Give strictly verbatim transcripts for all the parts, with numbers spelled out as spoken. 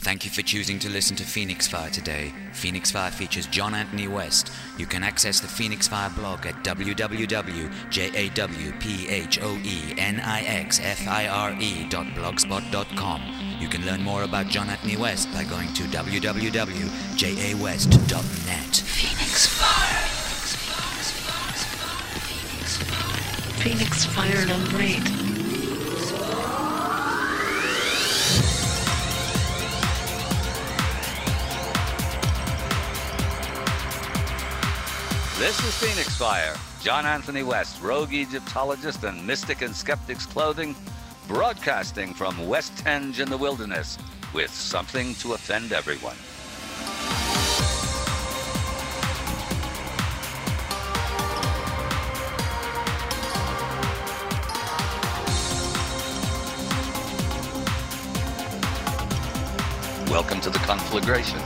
Thank you for choosing to listen to Phoenix Fire today. Phoenix Fire features John Anthony West. You can access the Phoenix Fire blog at w w w dot jawphoenixfire dot blogspot dot com. You can learn more about John Anthony West by going to w w w dot j a west dot net. Phoenix Fire. Phoenix Fire number eight. This is Phoenix Fire. John Anthony West, rogue Egyptologist and mystic in skeptics clothing, broadcasting from Westhenge in the wilderness with something to offend everyone. Welcome to the conflagration.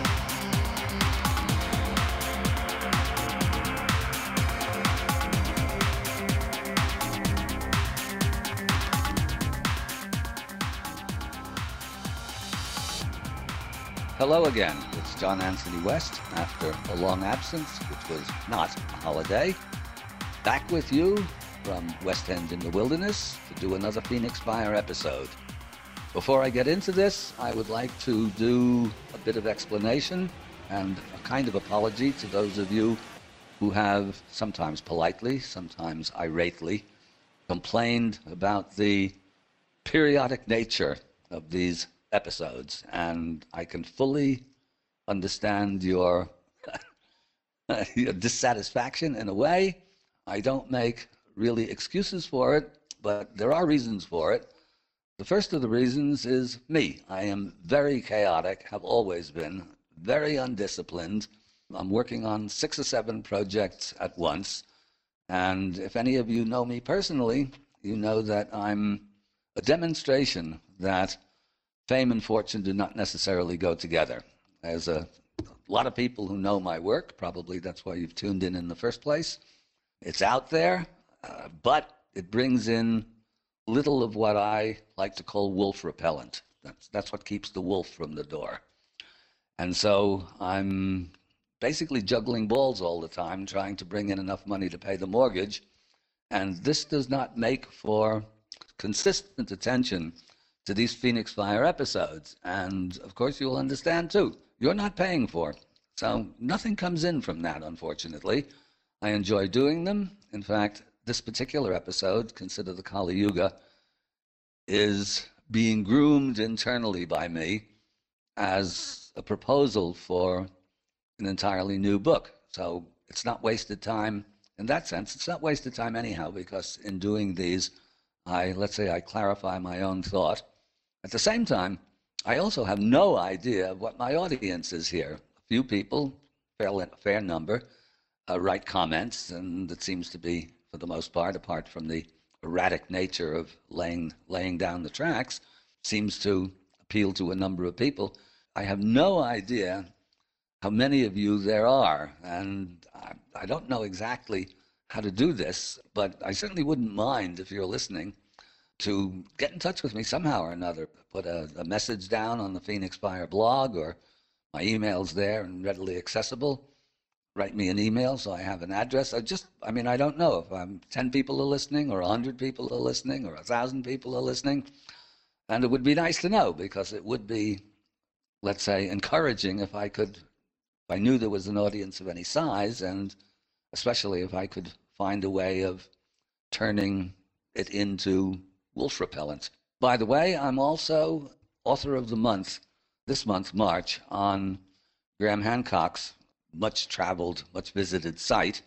Hello again, it's John Anthony West after a long absence, which was not a holiday. Back with you from Westhenge in the wilderness to do another Phoenix Fire episode. Before I get into this, I would like to do a bit of explanation and a kind of apology to those of you who have sometimes politely, sometimes irately, complained about the periodic nature of these episodes, and I can fully understand your, your dissatisfaction in a way. I don't make really excuses for it, but there are reasons for it. The first of the reasons is me. I am very chaotic, have always been, very undisciplined. I'm working on six or seven projects at once, and if any of you know me personally, you know that I'm a demonstration that fame and fortune do not necessarily go together. There's a, a lot of people who know my work. Probably that's why you've tuned in in the first place. It's out there, uh, but it brings in little of what I like to call wolf repellent. That's, that's what keeps the wolf from the door. And so I'm basically juggling balls all the time, trying to bring in enough money to pay the mortgage. And this does not make for consistent attention to these Phoenix Fire episodes. And of course you'll understand too, you're not paying for. So nothing comes in from that, unfortunately. I enjoy doing them. In fact, this particular episode, Consider the Kali Yuga, is being groomed internally by me as a proposal for an entirely new book. So it's not wasted time in that sense. It's not wasted time anyhow, because in doing these, I, let's say I clarify my own thought. At the same time, I also have no idea of what my audience is here. A few people, fair, fair number, uh, write comments, and it seems to be, for the most part, apart from the erratic nature of laying, laying down the tracks, seems to appeal to a number of people. I have no idea how many of you there are, and I, I don't know exactly how to do this, but I certainly wouldn't mind, if you're listening, to get in touch with me somehow or another. Put a, a message down on the Phoenix Fire blog, or my email's there and readily accessible. Write me an email so I have an address. I just, I mean, I don't know if I'm ten people are listening, or one hundred people are listening, or one thousand people are listening. And it would be nice to know, because it would be, let's say, encouraging if I could, if I knew there was an audience of any size, and especially if I could find a way of turning it into wolf repellent. By the way, I'm also author of the month, this month, March, on Graham Hancock's much-traveled, much-visited site.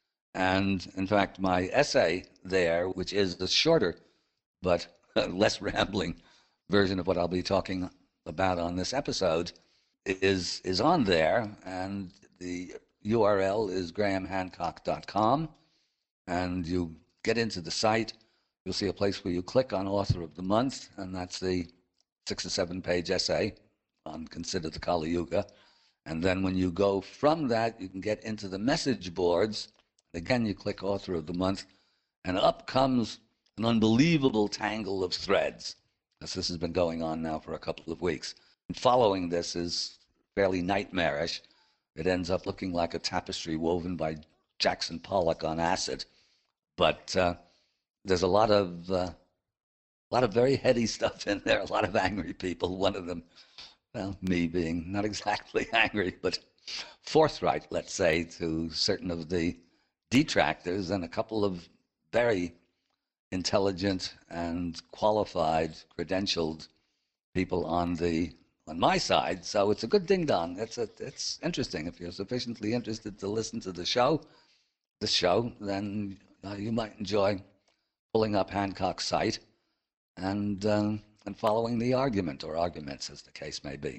And in fact, my essay there, which is the shorter but less rambling version of what I'll be talking about on this episode, is, is on there. And the U R L is graham hancock dot com. And you get into the site. You'll see a place where you click on Author of the Month, and that's the six or seven page essay on Consider the Kali Yuga. And then when you go from that, you can get into the message boards. Again, you click Author of the Month, and up comes an unbelievable tangle of threads, as this has been going on now for a couple of weeks. And following this is fairly nightmarish. It ends up looking like a tapestry woven by Jackson Pollock on acid. But uh, there's a lot of uh, a lot of very heady stuff in there. A lot of angry people. One of them, well, me being not exactly angry, but forthright, let's say, to certain of the detractors, and a couple of very intelligent and qualified, credentialed people on the on my side. So it's a good ding dong. It's a, it's interesting. If you're sufficiently interested to listen to the show, the show, then uh, you might enjoy pulling up Hancock's site and um, and following the argument, or arguments as the case may be.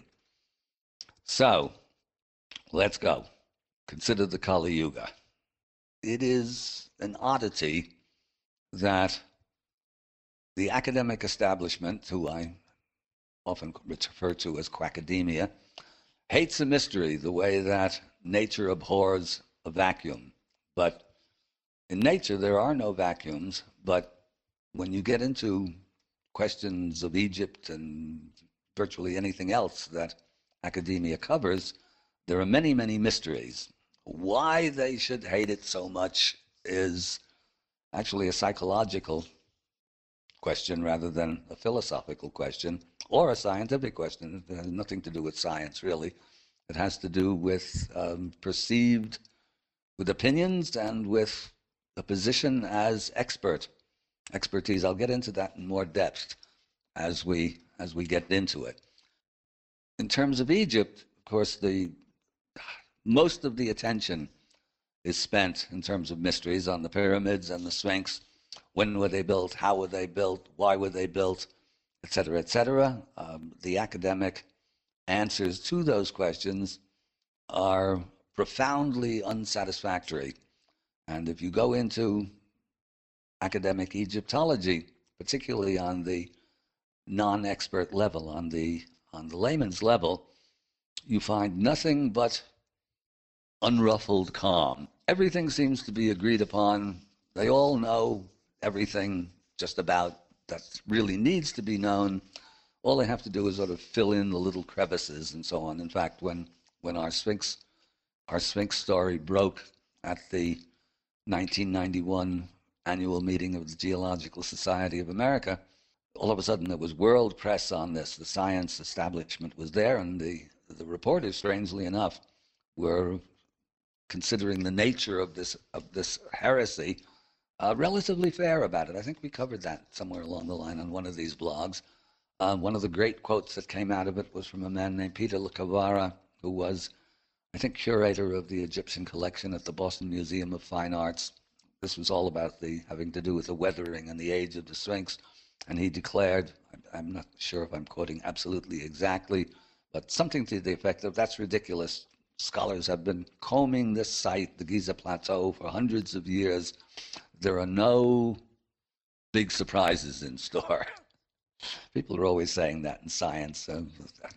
So let's go. Consider the Kali Yuga. It is an oddity that the academic establishment, who I often refer to as quackademia, hates a mystery the way that nature abhors a vacuum. But in nature, there are no vacuums. But when you get into questions of Egypt and virtually anything else that academia covers, there are many, many mysteries. Why they should hate it so much is actually a psychological question rather than a philosophical question or a scientific question. It has nothing to do with science, really. It has to do with um, perceived, with opinions and with a position as expert, expertise. I'll get into that in more depth as we as we get into it. In terms of Egypt, of course, the most of the attention is spent in terms of mysteries on the pyramids and the Sphinx. When were they built? How were they built? Why were they built? Et cetera, et cetera. Um, the academic answers to those questions are profoundly unsatisfactory. And if you go into academic Egyptology, particularly on the non-expert level, on the on the layman's level, you find nothing but unruffled calm. Everything seems to be agreed upon. They all know everything just about that really needs to be known. All they have to do is sort of fill in the little crevices and so on. In fact, when when our Sphinx our Sphinx story broke at the nineteen ninety-one annual meeting of the Geological Society of America, all of a sudden there was world press on this. The science establishment was there, and the the reporters, strangely enough, were considering the nature of this of this heresy uh, relatively fair about it. I think we covered that somewhere along the line on one of these blogs. Uh, one of the great quotes that came out of it was from a man named Peter Lacavara, who was, I think, curator of the Egyptian collection at the Boston Museum of Fine Arts. This was all about the having to do with the weathering and the age of the Sphinx. And he declared, I'm not sure if I'm quoting absolutely exactly, but something to the effect of, that's ridiculous. Scholars have been combing this site, the Giza Plateau, for hundreds of years. There are no big surprises in store. People are always saying that in science. Uh,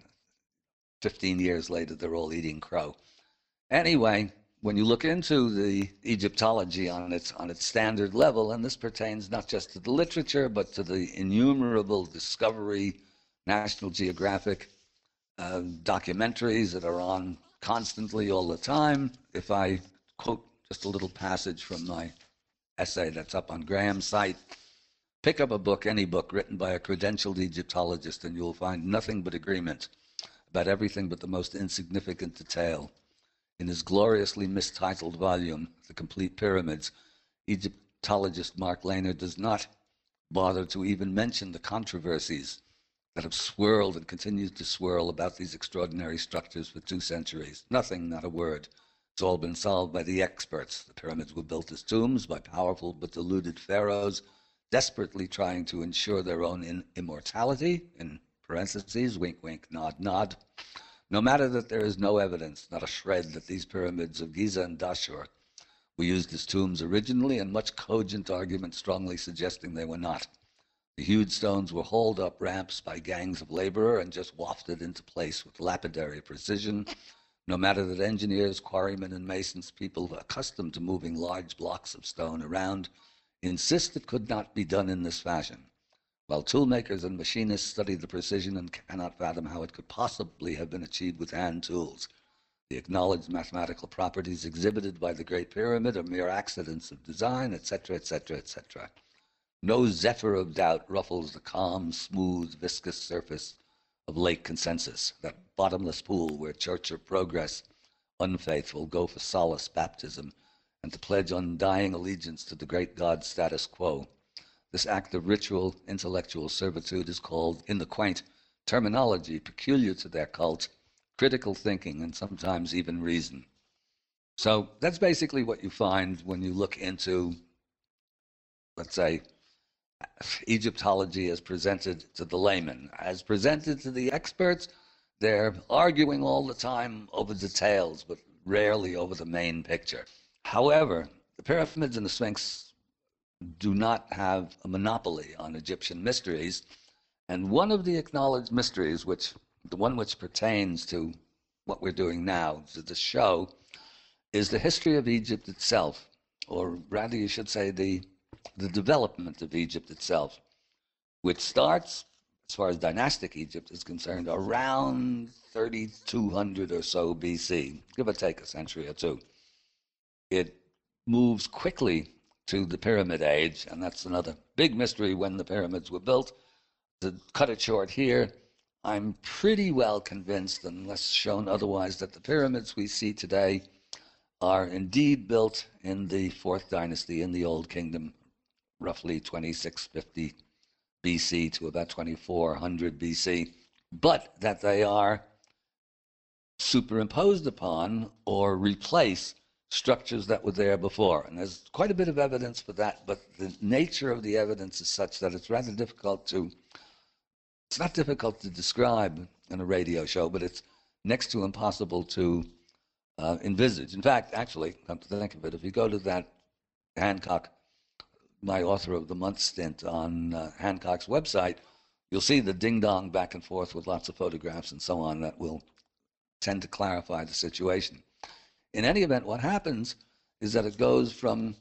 Fifteen years later, they're all eating crow. Anyway, when you look into the Egyptology on its on its standard level, and this pertains not just to the literature, but to the innumerable Discovery, National Geographic uh, documentaries that are on constantly all the time. If I quote just a little passage from my essay that's up on Graham's site, pick up a book, any book written by a credentialed Egyptologist, and you'll find nothing but agreement about everything but the most insignificant detail. In his gloriously mistitled volume, The Complete Pyramids, Egyptologist Mark Lehner does not bother to even mention the controversies that have swirled and continue to swirl about these extraordinary structures for two centuries. Nothing, not a word. It's all been solved by the experts. The pyramids were built as tombs by powerful but deluded pharaohs, desperately trying to ensure their own in immortality, in parentheses, wink, wink, nod, nod. No matter that there is no evidence, not a shred, that these pyramids of Giza and Dashur were used as tombs originally, and much cogent argument strongly suggesting they were not. The huge stones were hauled up ramps by gangs of laborers and just wafted into place with lapidary precision. No matter that engineers, quarrymen, and masons, people accustomed to moving large blocks of stone around, insist it could not be done in this fashion. while toolmakers and machinists study the precision and cannot fathom how it could possibly have been achieved with hand tools. The acknowledged mathematical properties exhibited by the Great Pyramid are mere accidents of design, et cetera, et cetera, et cetera. No zephyr of doubt ruffles the calm, smooth, viscous surface of late consensus, that bottomless pool where Church of Progress unfaithful go for solace baptism and to pledge undying allegiance to the great God status quo. This act of ritual intellectual servitude is called, in the quaint terminology peculiar to their cult, critical thinking and sometimes even reason. So that's basically what you find when you look into, let's say, Egyptology as presented to the layman. As presented to the experts, they're arguing all the time over details, but rarely over the main picture. However, the pyramids and the Sphinx do not have a monopoly on Egyptian mysteries, and one of the acknowledged mysteries, which the one which pertains to what we're doing now, to the show, is the history of Egypt itself, or rather you should say the, the development of Egypt itself, which starts, as far as dynastic Egypt is concerned, around thirty-two hundred or so B C, give or take a century or two. It moves quickly to the Pyramid Age, and that's another big mystery when the pyramids were built. To cut it short here, I'm pretty well convinced, unless shown otherwise, that the pyramids we see today are indeed built in the fourth dynasty in the Old Kingdom, roughly twenty-six fifty B C to about twenty-four hundred B C, but that they are superimposed upon or replace structures that were there before. And there's quite a bit of evidence for that, but the nature of the evidence is such that it's rather difficult to, it's not difficult to describe in a radio show, but it's next to impossible to uh, envisage. In fact, actually, come to think of it, if you go to that Hancock, my Author of the Month stint on uh, Hancock's website, you'll see the ding-dong back and forth with lots of photographs and so on that will tend to clarify the situation. In any event, what happens is that it goes from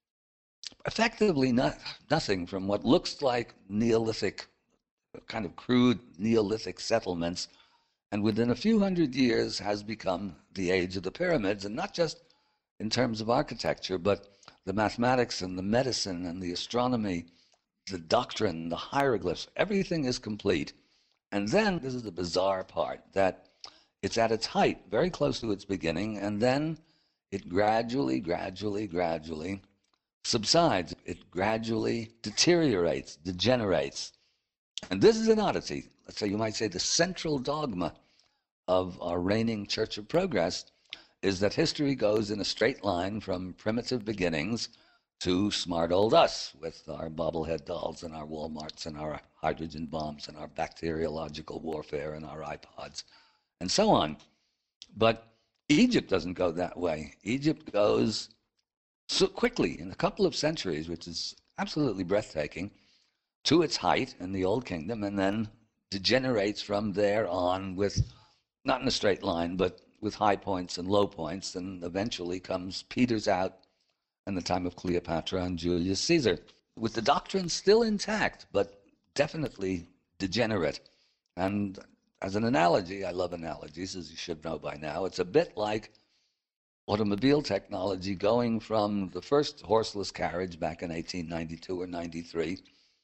effectively not, nothing from what looks like Neolithic, kind of crude Neolithic settlements, and within a few hundred years has become the age of the pyramids, and not just in terms of architecture, but the mathematics and the medicine and the astronomy, the doctrine, the hieroglyphs, everything is complete. And then, this is the bizarre part, that it's at its height, very close to its beginning, and then it gradually, gradually, gradually subsides. It gradually deteriorates, degenerates. And this is an oddity. Let's say, you might say the central dogma of our reigning Church of Progress is that history goes in a straight line from primitive beginnings to smart old us with our bobblehead dolls and our Walmarts and our hydrogen bombs and our bacteriological warfare and our iPods and so on. But Egypt doesn't go that way. Egypt goes so quickly, in a couple of centuries, which is absolutely breathtaking, to its height in the Old Kingdom, and then degenerates from there on with, not in a straight line, but with high points and low points, and eventually comes, peters out in the time of Cleopatra and Julius Caesar, with the doctrine still intact, but definitely degenerate. And as an analogy, I love analogies, as you should know by now, it's a bit like automobile technology going from the first horseless carriage back in eighteen ninety-two or ninety-three,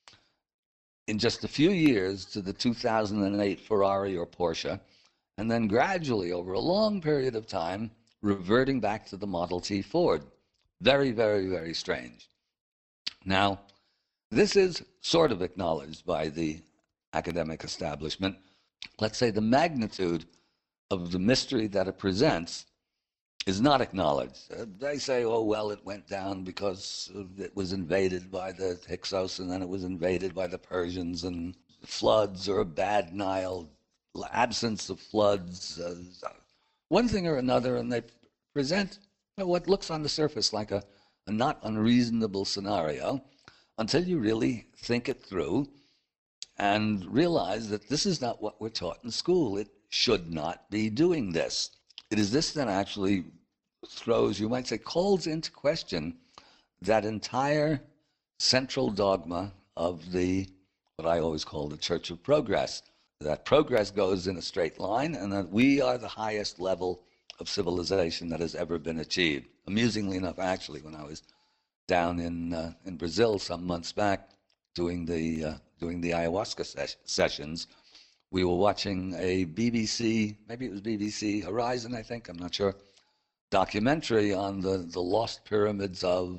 in just a few years to the two thousand eight Ferrari or Porsche, and then gradually, over a long period of time, reverting back to the Model T Ford. Very, very, very strange. Now, this is sort of acknowledged by the academic establishment. Let's say the magnitude of the mystery that it presents is not acknowledged. Uh, they say, oh, well, it went down because it was invaded by the Hyksos, and then it was invaded by the Persians, and floods or a bad Nile, absence of floods, uh, one thing or another, and they present you know, what looks on the surface like a, a not unreasonable scenario until you really think it through and realize that this is not what we're taught in school. It should not be doing this. It is this that actually throws, you might say, calls into question that entire central dogma of the, what I always call the Church of Progress. That progress goes in a straight line, and that we are the highest level of civilization that has ever been achieved. Amusingly enough, actually, when I was down in uh, in Brazil some months back doing the uh, doing the ayahuasca ses- sessions, we were watching a B B C, maybe it was B B C Horizon, I think, I'm not sure, documentary on the, the lost pyramids of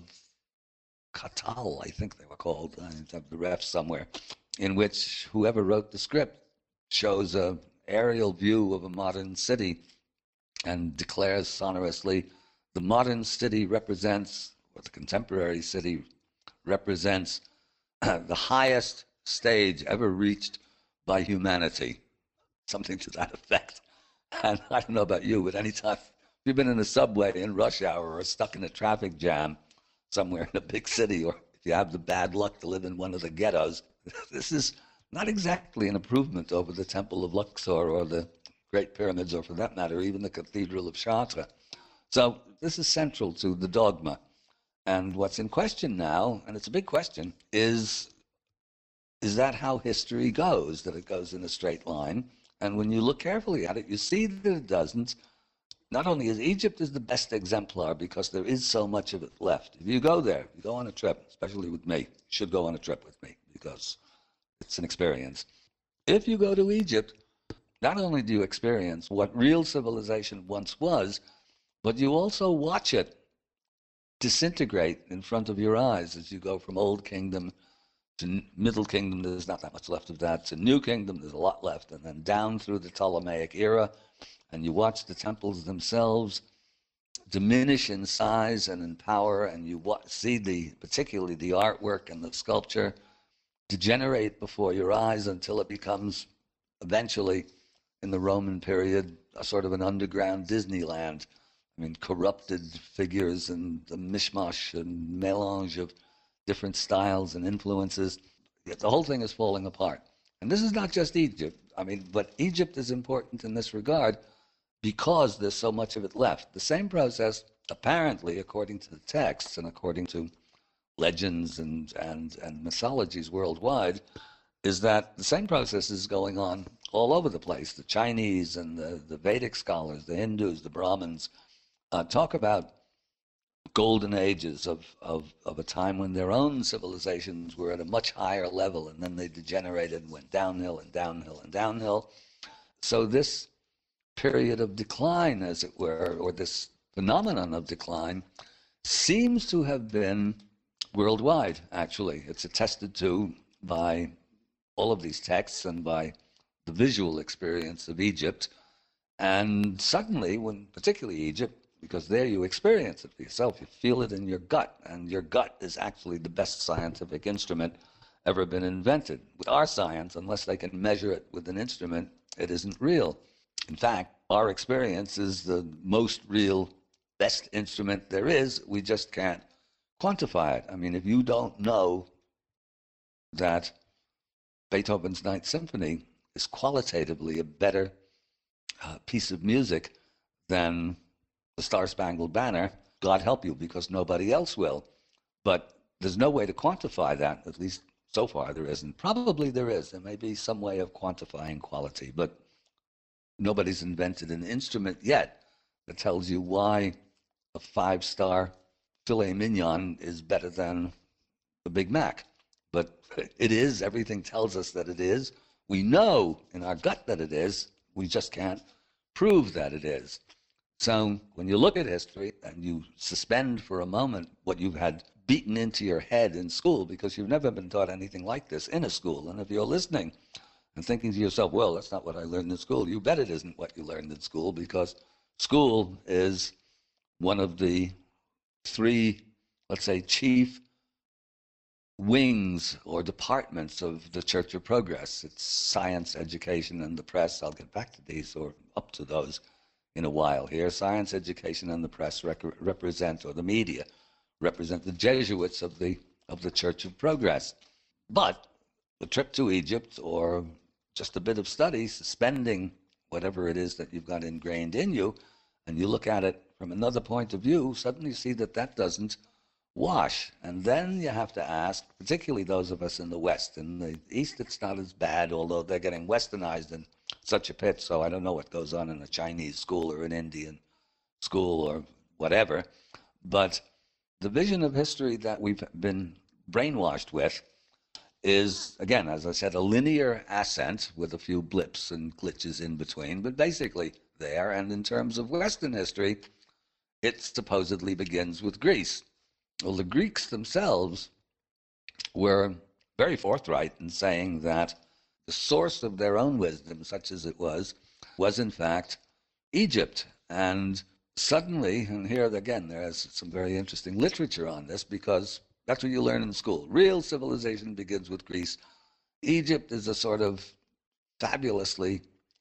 Catal, I think they were called. I have the refs somewhere, in which whoever wrote the script shows a aerial view of a modern city and declares sonorously, the modern city represents, or the contemporary city represents, the highest stage ever reached by humanity. Something to that effect. And I don't know about you, but anytime you've been in a subway in rush hour or stuck in a traffic jam somewhere in a big city, or if you have the bad luck to live in one of the ghettos, this is not exactly an improvement over the Temple of Luxor or the Great Pyramids, or for that matter, even the Cathedral of Chartres. So this is central to the dogma. And what's in question now, and it's a big question, is, is that how history goes, that it goes in a straight line? And when you look carefully at it, you see that it doesn't. Not only is Egypt is the best exemplar because there is so much of it left. If you go there, you go on a trip, especially with me, you should go on a trip with me because it's an experience. If you go to Egypt, not only do you experience what real civilization once was, but you also watch it disintegrate in front of your eyes as you go from Old Kingdom to Middle Kingdom. There's not that much left of that. To New Kingdom, there's a lot left. And then down through the Ptolemaic era, and you watch the temples themselves diminish in size and in power, and you see the, particularly the artwork and the sculpture, degenerate before your eyes until it becomes eventually, in the Roman period, a sort of an underground Disneyland. I mean, corrupted figures and the mishmash and melange of different styles and influences. The whole thing is falling apart. And this is not just Egypt. I mean, but Egypt is important in this regard because there's so much of it left. The same process, apparently, according to the texts and according to legends and, and, and mythologies worldwide, is that the same process is going on all over the place. The Chinese and the, the Vedic scholars, the Hindus, the Brahmins, uh, talk about golden ages of, of, of a time when their own civilizations were at a much higher level, and then they degenerated and went downhill and downhill and downhill. So this period of decline, as it were, or this phenomenon of decline, seems to have been worldwide, actually. It's attested to by all of these texts and by the visual experience of Egypt. And suddenly, when particularly Egypt, because there you experience it for yourself, you feel it in your gut, and your gut is actually the best scientific instrument ever been invented. With our science, unless they can measure it with an instrument, it isn't real. In fact, our experience is the most real, best instrument there is. We just can't quantify it. I mean, if you don't know that Beethoven's Ninth Symphony is qualitatively a better uh, piece of music than the Star-Spangled Banner, God help you, because nobody else will. But there's no way to quantify that, at least so far there isn't. Probably there is. There may be some way of quantifying quality, but nobody's invented an instrument yet that tells you why a five-star filet mignon is better than the Big Mac. But it is. Everything tells us that it is. We know in our gut that it is. We just can't prove that it is. So when you look at history and you suspend for a moment what you've had beaten into your head in school, because you've never been taught anything like this in a school, and if you're listening and thinking to yourself, well, that's not what I learned in school, you bet it isn't what you learned in school, because school is one of the three, let's say, chief wings or departments of the Church of Progress. It's science, education, and the press. I'll get back to these, or up to those, in a while here. Science, education, and the press rec- represent, or the media, represent the Jesuits of the of the Church of Progress. But the trip to Egypt, or just a bit of study, suspending whatever it is that you've got ingrained in you, and you look at it from another point of view, suddenly you see that that doesn't wash. And then you have to ask, particularly those of us in the West. In the East, it's not as bad, although they're getting westernized in such a pitch, so I don't know what goes on in a Chinese school or an Indian school or whatever. But the vision of history that we've been brainwashed with is, again, as I said, a linear ascent with a few blips and glitches in between, but basically there. And in terms of Western history, it supposedly begins with Greece. Well, the Greeks themselves were very forthright in saying that the source of their own wisdom, such as it was, was in fact Egypt. And suddenly, and here again, there's some very interesting literature on this, because that's what you learn in school. Real civilization begins with Greece. Egypt is a sort of fabulously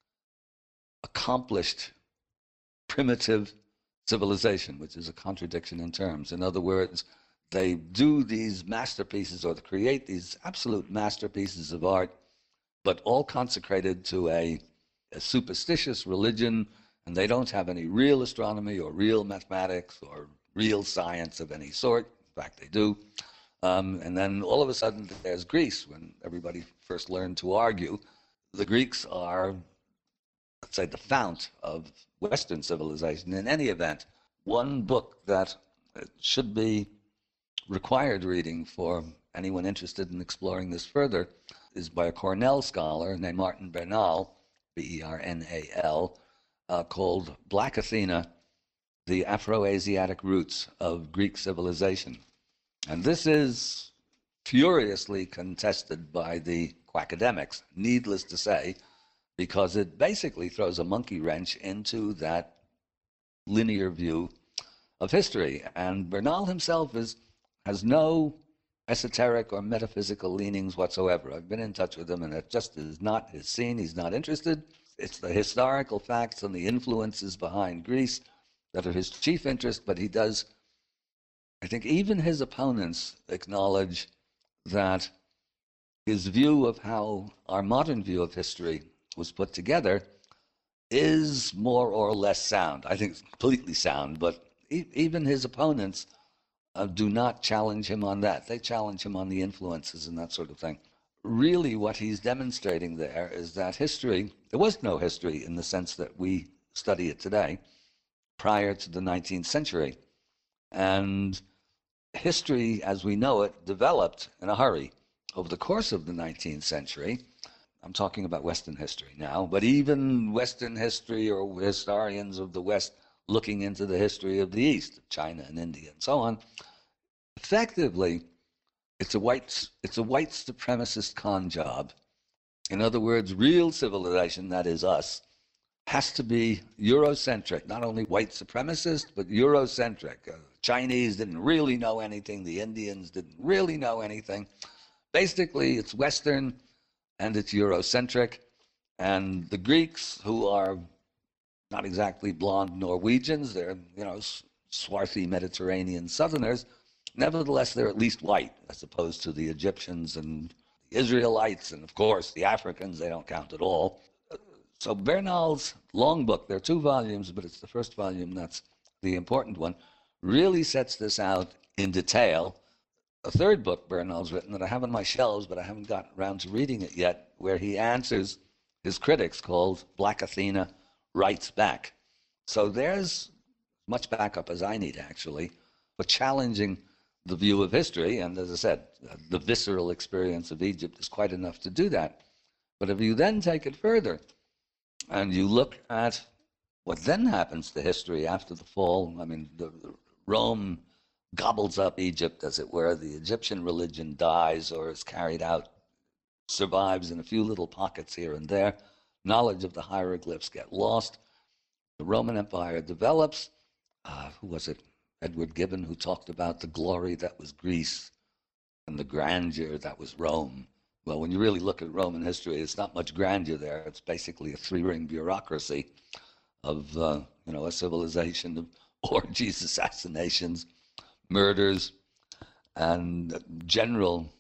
accomplished, primitive civilization, which is a contradiction in terms. In other words, they do these masterpieces, or they create these absolute masterpieces of art, but all consecrated to a, a superstitious religion, and they don't have any real astronomy or real mathematics or real science of any sort. In fact, they do. Um, and then all of a sudden, there's Greece, when everybody first learned to argue. The Greeks are, let's say, the fount of Western civilization. In any event, one book that should be required reading for anyone interested in exploring this further is by a Cornell scholar named Martin Bernal, B E R N A L, uh, called Black Athena, The Afro-Asiatic Roots of Greek Civilization. And this is furiously contested by the quackademics, needless to say, because it basically throws a monkey wrench into that linear view of history. And Bernal himself is, has no esoteric or metaphysical leanings whatsoever. I've been in touch with him, and it just is not his scene. He's not interested. It's the historical facts and the influences behind Greece that are his chief interest, but he does, I think even his opponents acknowledge that his view of how our modern view of history was put together is more or less sound. I think it's completely sound, but e- even his opponents uh, do not challenge him on that. They challenge him on the influences and that sort of thing. Really what he's demonstrating there is that history, there was no history in the sense that we study it today prior to the nineteenth century. And history, as we know it, developed in a hurry. Over the course of the nineteenth century, I'm talking about Western history now, but even Western history or historians of the West looking into the history of the East, China and India and so on, effectively, it's a white, it's a white supremacist con job. In other words, real civilization, that is us, has to be Eurocentric, not only white supremacist, but Eurocentric. Uh, Chinese didn't really know anything. The Indians didn't really know anything. Basically, it's Western and it's Eurocentric. And the Greeks, who are not exactly blonde Norwegians, they're, you know, swarthy Mediterranean Southerners, nevertheless, they're at least white, as opposed to the Egyptians and the Israelites, and of course, the Africans, they don't count at all. So Bernal's long book, there are two volumes, but it's the first volume that's the important one, really sets this out in detail. A third book Bernal's written that I have on my shelves, but I haven't gotten around to reading it yet, where he answers his critics, called Black Athena Writes Back. So there's as much backup as I need, actually, for challenging the view of history. And as I said, the visceral experience of Egypt is quite enough to do that. But if you then take it further, and you look at what then happens to history after the fall, I mean, the, the Rome gobbles up Egypt, as it were. The Egyptian religion dies or is carried out, survives in a few little pockets here and there. Knowledge of the hieroglyphs get lost. The Roman Empire develops. Uh, who was it? Edward Gibbon, who talked about the glory that was Greece and the grandeur that was Rome. Well, when you really look at Roman history, it's not much grandeur there. It's basically a three-ring bureaucracy of, uh, you know, a civilization of orgies, assassinations, murders, and general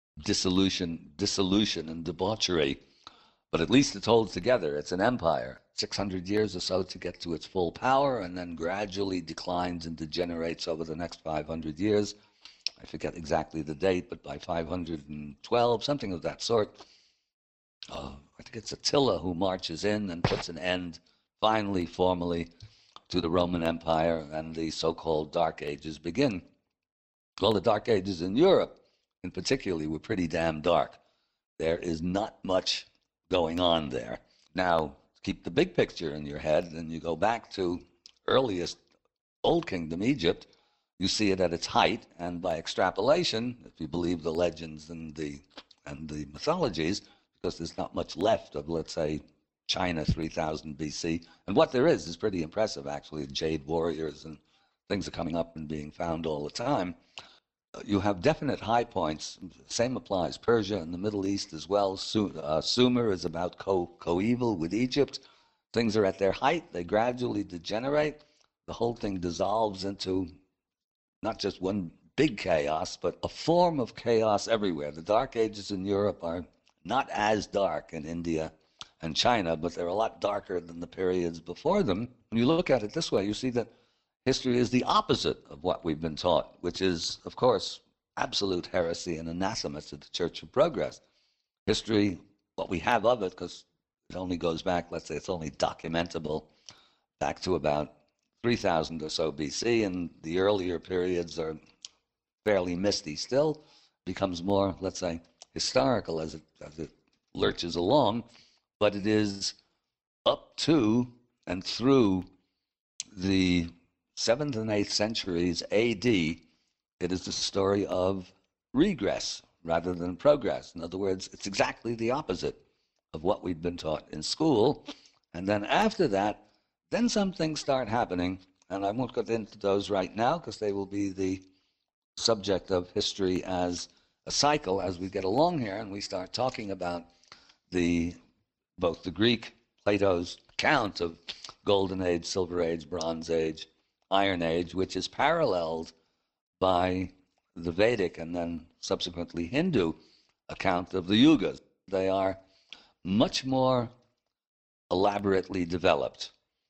dissolution, dissolution and debauchery. But at least it holds together. It's an empire. six hundred years or so to get to its full power, and then gradually declines and degenerates over the next five hundred years. I forget exactly the date, but by five hundred twelve, something of that sort, uh, I think it's Attila who marches in and puts an end, finally, formally, to the Roman Empire, and the so-called Dark Ages begin. Well, the Dark Ages in Europe, in particular, were pretty damn dark. There is not much going on there. Now, keep the big picture in your head, and you go back to earliest Old Kingdom Egypt, you see it at its height, and by extrapolation, if you believe the legends and the and the mythologies, because there's not much left of, let's say, China three thousand B C, and what there is is pretty impressive, actually. Jade warriors and things are coming up and being found all the time. You have definite high points. Same applies. Persia and the Middle East as well. Su- uh, Sumer is about co- coeval with Egypt. Things are at their height. They gradually degenerate. The whole thing dissolves into not just one big chaos, but a form of chaos everywhere. The Dark Ages in Europe are not as dark in India and China, but they're a lot darker than the periods before them. When you look at it this way, you see that history is the opposite of what we've been taught, which is, of course, absolute heresy and anathema to the Church of Progress. History, what we have of it, because it only goes back, let's say it's only documentable, back to about three thousand or so B C, and the earlier periods are fairly misty still, becomes more, let's say, historical as it, as it lurches along, but it is up to and through the seventh and eighth centuries A D, it is the story of regress rather than progress. In other words, it's exactly the opposite of what we've been taught in school. And then after that, then some things start happening, and I won't get into those right now because they will be the subject of history as a cycle as we get along here and we start talking about the both the Greek, Plato's account of Golden Age, Silver Age, Bronze Age, Iron Age, which is paralleled by the Vedic and then subsequently Hindu account of the Yugas. They are much more elaborately developed,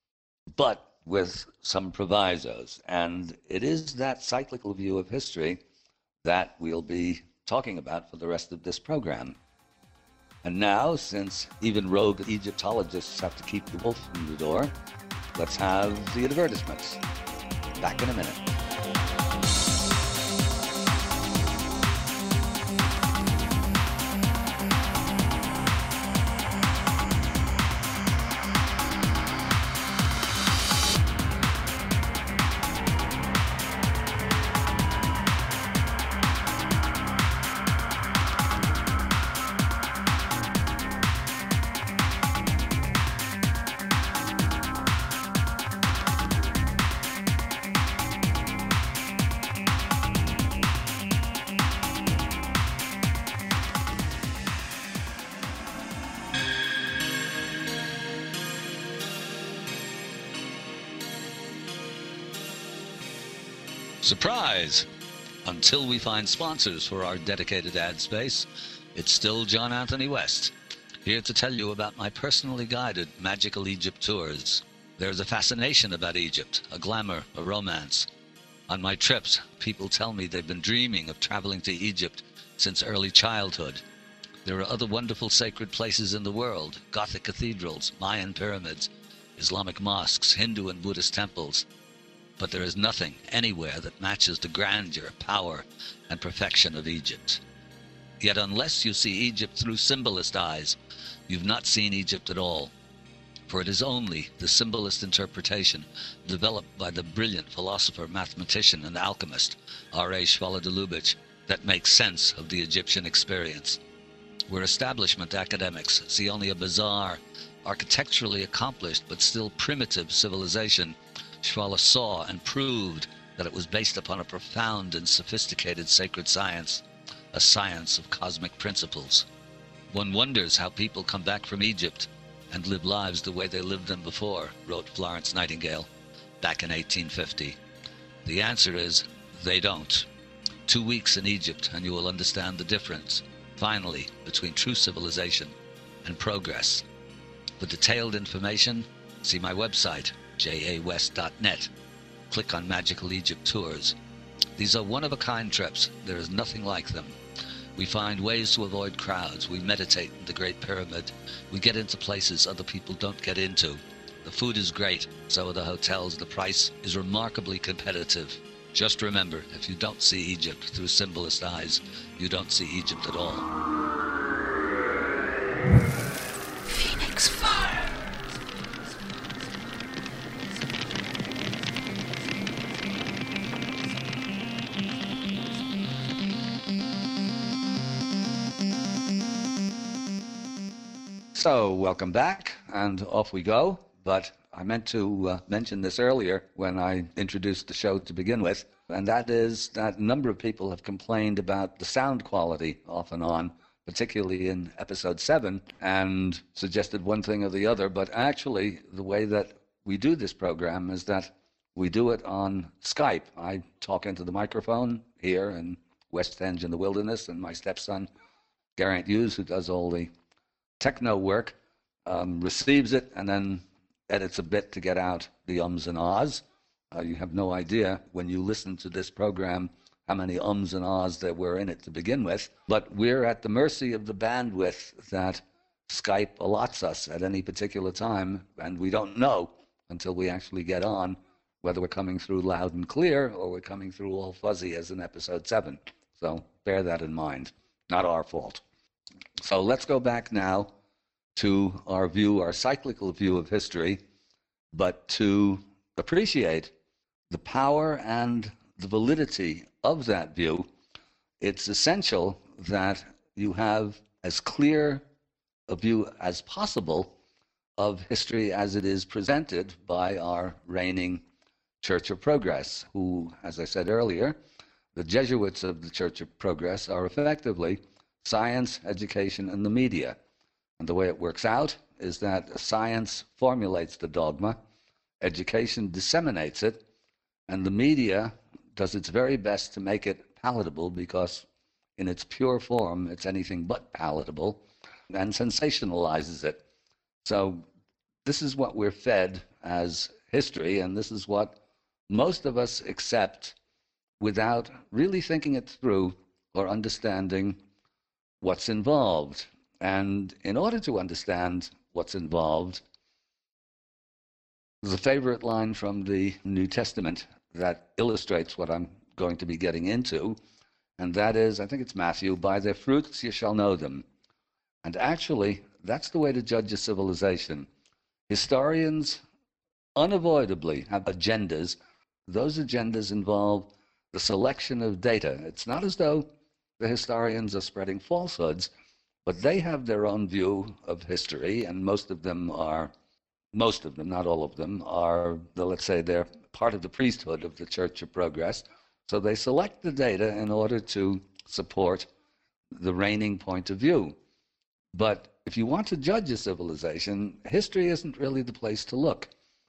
but with some provisos. And it is that cyclical view of history that we'll be talking about for the rest of this program. And now, since even rogue Egyptologists have to keep the wolf from the door, let's have the advertisements. Back in a minute. Surprise! Until we find sponsors for our dedicated ad space, it's still John Anthony West, here to tell you about my personally guided Magical Egypt tours. There's a fascination about Egypt, a glamour, a romance. On my trips, people tell me they've been dreaming of traveling to Egypt since early childhood. There are other wonderful sacred places in the world, Gothic cathedrals, Mayan pyramids, Islamic mosques, Hindu and Buddhist temples. But there is nothing anywhere that matches the grandeur, power, and perfection of Egypt. Yet unless you see Egypt through symbolist eyes, you've not seen Egypt at all. For it is only the symbolist interpretation developed by the brilliant philosopher, mathematician, and alchemist R A Shvala de Lubitsch that makes sense of the Egyptian experience. Where establishment academics see only a bizarre, architecturally accomplished but still primitive civilization, Shvala saw and proved that it was based upon a profound and sophisticated sacred science, a science of cosmic principles. One wonders how people come back from Egypt and live lives the way they lived them before, wrote Florence Nightingale back in eighteen fifty. The answer is, they don't. Two weeks in Egypt and you will understand the difference, finally, between true civilization and progress. For detailed information, see my website, j a west dot net. Click on Magical Egypt Tours. These are one-of-a-kind trips. There is nothing like them. We find ways to avoid crowds. We meditate in the Great Pyramid. We get into places other people don't get into. The food is great, so are the hotels. The price is remarkably competitive. Just remember, if you don't see Egypt through symbolist eyes, you don't see Egypt at all. Phoenix Fire. So, welcome back, and off we go. But I meant to uh, mention this earlier when I introduced the show to begin with, and that is that a number of people have complained about the sound quality off and on, particularly in episode seven, and suggested one thing or the other. But actually, the way that we do this program is that we do it on Skype. I talk into the microphone here in West Henge in the Wilderness, and my stepson, Geraint Hughes, who does all the techno work, um, receives it and then edits a bit to get out the ums and ahs. Uh, you have no idea when you listen to this program how many ums and ahs there were in it to begin with. But we're at the mercy of the bandwidth that Skype allots us at any particular time, and we don't know until we actually get on whether we're coming through loud and clear or we're coming through all fuzzy as in episode seven. So bear that in mind. Not our fault. So let's go back now to our view, our cyclical view of history, but to appreciate the power and the validity of that view, it's essential that you have as clear a view as possible of history as it is presented by our reigning Church of Progress, who, as I said earlier, the Jesuits of the Church of Progress are effectively science, education, and the media. And the way it works out is that science formulates the dogma, education disseminates it, and the media does its very best to make it palatable, because in its pure form, it's anything but palatable, and sensationalizes it. So this is what we're fed as history, and this is what most of us accept without really thinking it through or understanding what's involved. And in order to understand what's involved, there's a favorite line from the New Testament that illustrates what I'm going to be getting into, and that is, I think it's Matthew, by their fruits you shall know them. And actually, that's the way to judge a civilization. Historians unavoidably have agendas. Those agendas involve the selection of data. It's not as though the historians are spreading falsehoods, but they have their own view of history, and most of them are, most of them, not all of them, are, the, let's say, they're part of the priesthood of the Church of Progress. So they select the data in order to support the reigning point of view. But if you want to judge a civilization, history isn't really the place to look.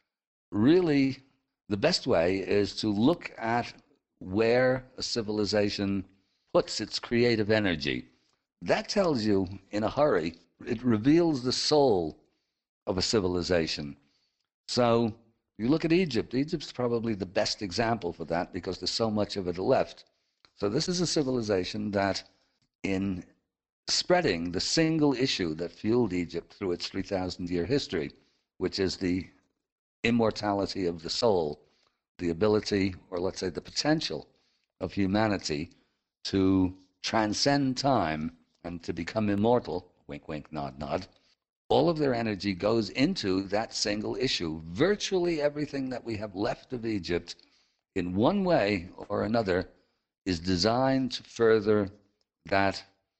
Really, the best way is to look at where a civilization puts its creative energy. That tells you in a hurry, it reveals the soul of a civilization. So you look at Egypt. Egypt's probably the best example for that because there's so much of it left. So this is a civilization that, in spreading the single issue that fueled Egypt through its three thousand year history, which is the immortality of the soul, the ability, or let's say the potential of humanity to transcend time and to become immortal, wink, wink, nod, nod, all of their energy goes into that single issue. Virtually everything that we have left of Egypt, in one way or another, is designed to further that,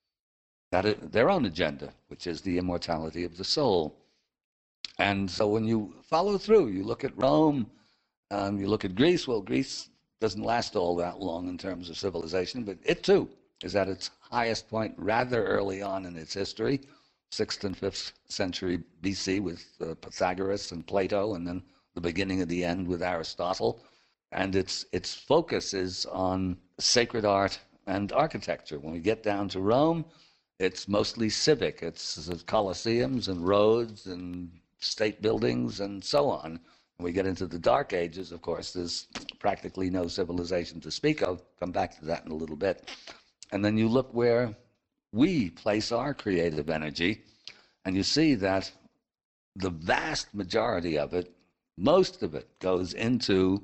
that their own agenda, which is the immortality of the soul. And so when you follow through, you look at Rome, um, you look at Greece. Well, Greece doesn't last all that long in terms of civilization, but it too is at its highest point rather early on in its history, sixth and fifth century B C with uh, Pythagoras and Plato, and then the beginning of the end with Aristotle. And its its focus is on sacred art and architecture. When we get down to Rome, it's mostly civic. It's, it's colosseums and roads and state buildings and so on. When we get into the Dark Ages, of course, there's practically no civilization to speak of. Come back to that in a little bit. And then you look where we place our creative energy, and you see that the vast majority of it, most of it, goes into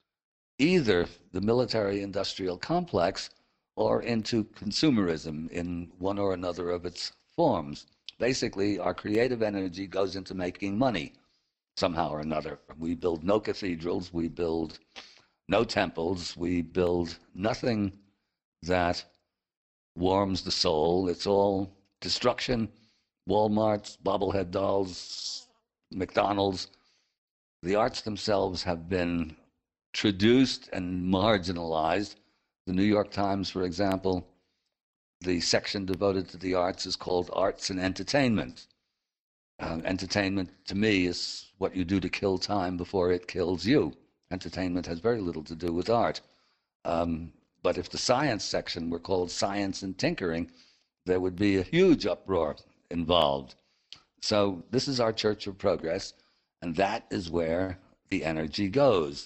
either the military-industrial complex or into consumerism in one or another of its forms. Basically, our creative energy goes into making money somehow or another. We build no cathedrals, we build no temples, we build nothing that warms the soul. It's all destruction. Walmarts, bobblehead dolls, McDonald's. The arts themselves have been traduced and marginalized. The New York Times, for example, the section devoted to the arts is called Arts and Entertainment. Uh, entertainment, to me, is what you do to kill time before it kills you. Entertainment has very little to do with art. Um, but if the science section were called Science and Tinkering, there would be a huge uproar involved. So this is our Church of Progress, and that is where the energy goes.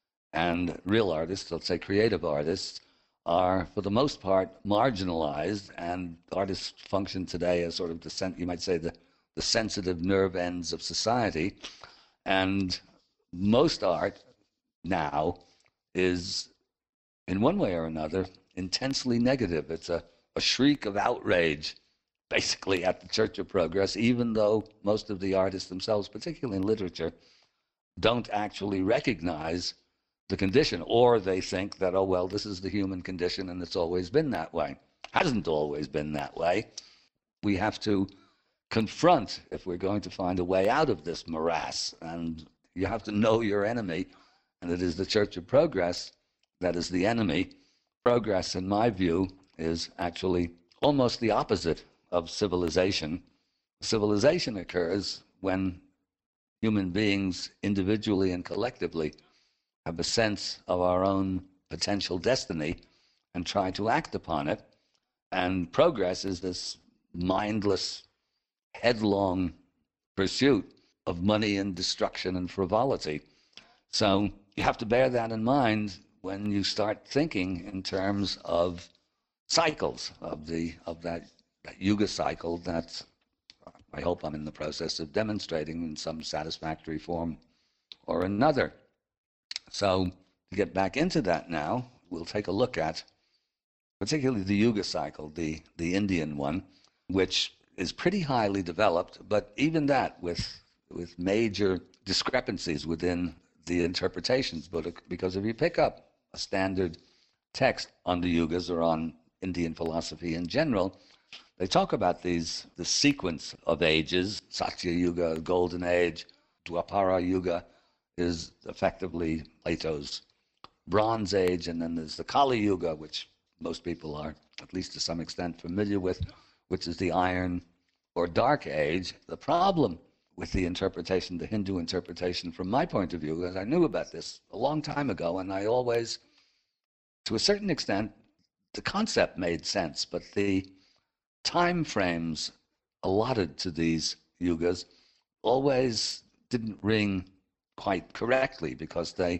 And real artists, let's say creative artists, are for the most part marginalized, and artists function today as sort of the, you might say, the, the sensitive nerve ends of society. And most art now is, in one way or another, intensely negative. It's a, a shriek of outrage, basically, at the Church of Progress, even though most of the artists themselves, particularly in literature, don't actually recognize the condition, or they think that, oh, well, this is the human condition and it's always been that way. Hasn't always been that way. We have to confront if we're going to find a way out of this morass, and you have to know your enemy, and it is the Church of Progress that is the enemy. Progress, in my view, is actually almost the opposite of civilization. Civilization occurs when human beings, individually and collectively, have a sense of our own potential destiny and try to act upon it. And progress is this mindless, headlong pursuit of money and destruction and frivolity. So you have to bear that in mind when you start thinking in terms of cycles, of the of that, that Yuga cycle that I hope I'm in the process of demonstrating in some satisfactory form or another. So to get back into that now, we'll take a look at particularly the Yuga cycle, the, the Indian one, which is pretty highly developed, but even that with, with major discrepancies within the interpretations. But because if you pick up a standard text on the Yugas or on Indian philosophy in general, they talk about these, the sequence of ages. Satya Yuga, Golden Age, Dwapara Yuga is effectively Plato's Bronze Age, and then there's the Kali Yuga, which most people are, at least to some extent, familiar with, which is the Iron or Dark Age. The problem with the interpretation, the Hindu interpretation, from my point of view, is I knew about this a long time ago, and I always, to a certain extent, the concept made sense, but the time frames allotted to these yugas always didn't ring quite correctly, because they,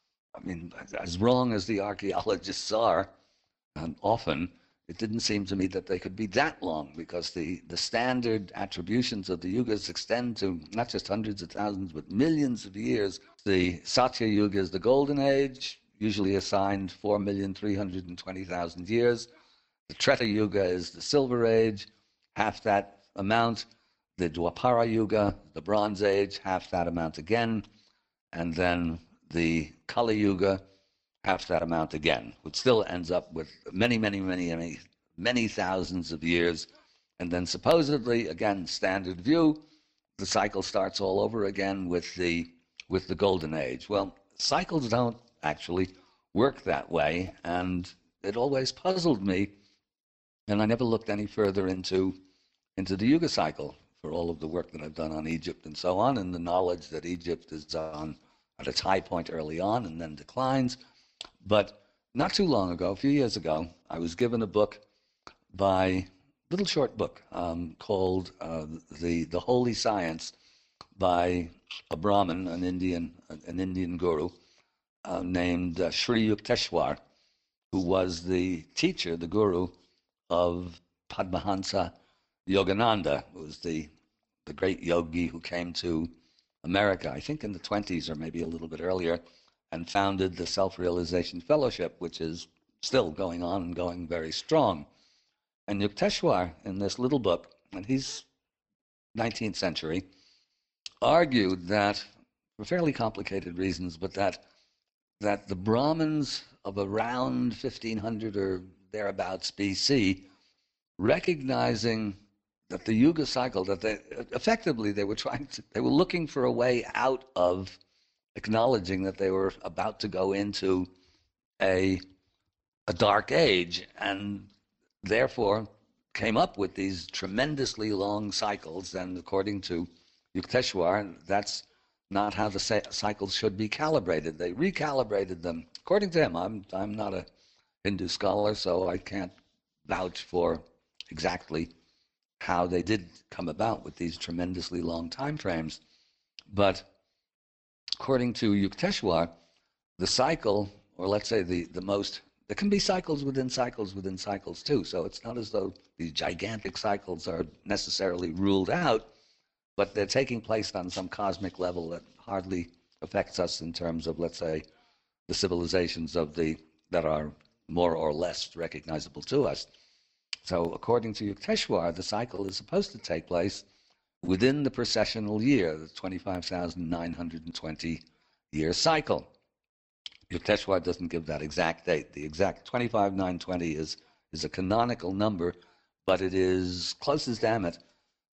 I mean, as wrong as the archaeologists are, and often, it didn't seem to me that they could be that long, because the, the standard attributions of the yugas extend to not just hundreds of thousands, but millions of years. The Satya Yuga is the Golden Age, usually assigned four million three hundred twenty thousand years. The Treta Yuga is the Silver Age, half that amount. The Dwapara Yuga, the Bronze Age, half that amount again. And then the Kali Yuga, half that amount again, which still ends up with many, many, many, many, many thousands of years. And then supposedly, again, standard view, the cycle starts all over again with the, with the Golden Age. Well, cycles don't actually work that way, and it always puzzled me, and I never looked any further into, into the Yuga cycle, for all of the work that I've done on Egypt and so on, and the knowledge that Egypt is on at its high point early on and then declines. But not too long ago, a few years ago, I was given a book by, little short book um, called uh, the, the Holy Science by a Brahmin, an Indian, an Indian guru uh, named uh, Sri Yukteswar, who was the teacher, the guru of Padmahansa Yogananda, who was the, the great yogi who came to America, I think in the twenties or maybe a little bit earlier, and founded the Self-Realization Fellowship, which is still going on and going very strong. And Yukteswar, in this little book, and he's nineteenth century, argued that, for fairly complicated reasons, but that that the Brahmins of around fifteen hundred or thereabouts B C, recognizing that the Yuga cycle, that they effectively they were trying to, they were looking for a way out of acknowledging that they were about to go into a a dark age, and therefore came up with these tremendously long cycles. And according to Yukteswar, that's not how the cycles should be calibrated. They recalibrated them. According to him, I'm I'm not a Hindu scholar, so I can't vouch for exactly how they did come about with these tremendously long time frames. But according to Yukteswar, the cycle, or let's say the, the most, there can be cycles within cycles within cycles too. So it's not as though these gigantic cycles are necessarily ruled out, but they're taking place on some cosmic level that hardly affects us in terms of, let's say, the civilizations of the that are more or less recognizable to us. So according to Yukteswar, the cycle is supposed to take place within the precessional year, the twenty-five thousand nine hundred twenty year cycle. Yukteswar doesn't give that exact date. The exact twenty-five thousand nine hundred twenty is, is a canonical number, but it is close as damn it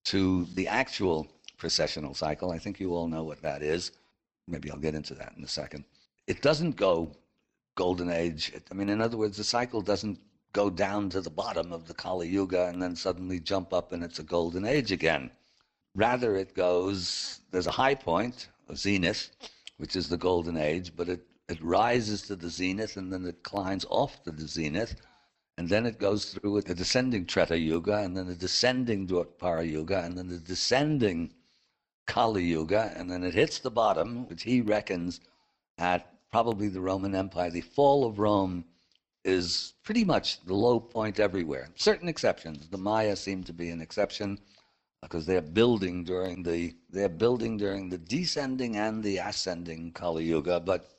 to the actual precessional cycle. I think you all know what that is. Maybe I'll get into that in a second. It doesn't go golden age. I mean, in other words, the cycle doesn't go down to the bottom of the Kali Yuga and then suddenly jump up and it's a golden age again. Rather, it goes, there's a high point, a zenith, which is the golden age, but it, it rises to the zenith and then it climbs off to the zenith, and then it goes through a descending Treta Yuga, and then a descending Dwapara Yuga, and then the descending Kali Yuga, and then it hits the bottom, which he reckons at probably the Roman Empire. The fall of Rome is pretty much the low point everywhere. Certain exceptions. The Maya seem to be an exception because they're building during the they're building during the descending and the ascending Kali Yuga. But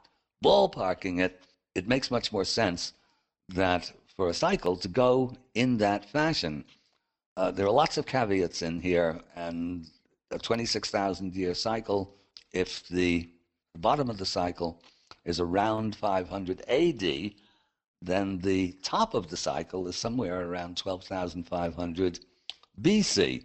ballparking it, it makes much more sense that for a cycle to go in that fashion. Uh, there are lots of caveats in here, and a twenty-six thousand year cycle, if the bottom of the cycle is around five hundred A D, then the top of the cycle is somewhere around twelve thousand five hundred B C.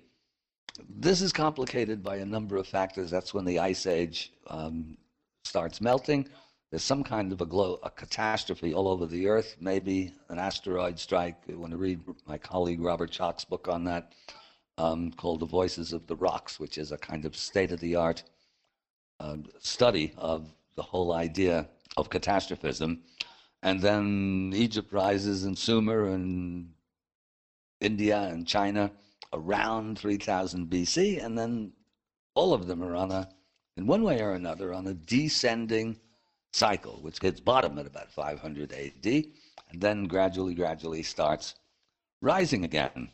This is complicated by a number of factors. That's when the Ice Age um, starts melting. There's some kind of a, glow, a catastrophe all over the Earth, maybe an asteroid strike. You want to read my colleague Robert Schoch's book on that, um, called The Voices of the Rocks, which is a kind of state-of-the-art uh, study of the whole idea of catastrophism. And then Egypt rises, and Sumer, and India and China around three thousand B C, and then all of them are on a, in one way or another, on a descending cycle, which hits bottom at about five hundred A D, and then gradually, gradually starts rising again.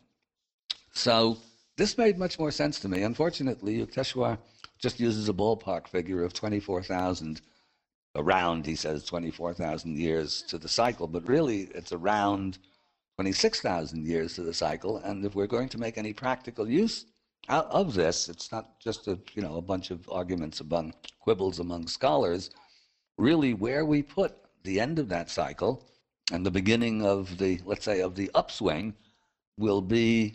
So this made much more sense to me. Unfortunately, Yukteswar just uses a ballpark figure of twenty-four thousand, around, he says, twenty-four thousand years to the cycle, but really it's around twenty-six thousand years to the cycle. And if we're going to make any practical use out of this, it's not just a, you know, a bunch of arguments among quibbles among scholars. Really, where we put the end of that cycle and the beginning of the, let's say, of the upswing will be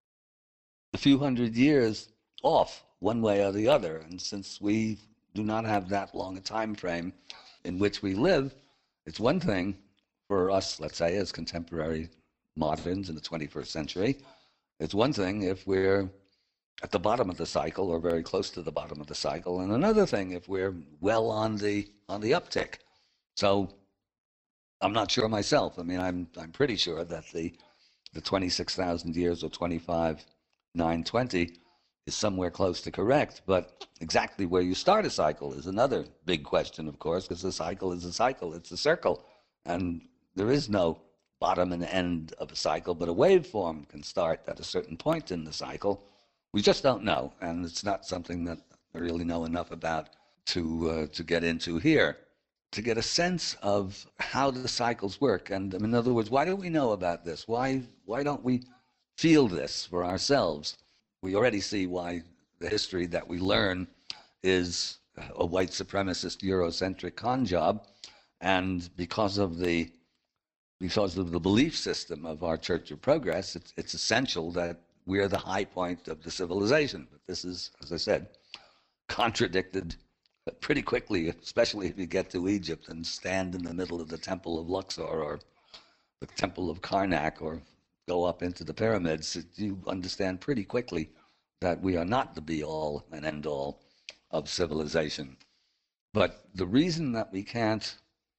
a few hundred years off one way or the other. And since we do not have that long a time frame in which we live, it's one thing for us, let's say, as contemporary moderns in the twenty-first century, it's one thing if we're at the bottom of the cycle or very close to the bottom of the cycle, and another thing if we're well on the on the uptick. So I'm not sure myself. I mean, I'm I'm pretty sure that the the twenty-six thousand years or twenty-five thousand nine hundred twenty is somewhere close to correct, but exactly where you start a cycle is another big question, of course, because a cycle is a cycle. It's a circle, and there is no bottom and end of a cycle, but a waveform can start at a certain point in the cycle. We just don't know, and it's not something that I really know enough about to uh, to get into here, to get a sense of how the cycles work. And in other words, why don't we know about this? Why why don't we feel this for ourselves? We already see why the history that we learn is a white supremacist Eurocentric con job, and because of the because of the belief system of our Church of Progress, it's, it's essential that we're the high point of the civilization. But this is, as I said, contradicted pretty quickly, especially if you get to Egypt and stand in the middle of the Temple of Luxor or the Temple of Karnak or go up into the pyramids. You understand pretty quickly that we are not the be-all and end-all of civilization. But the reason that we can't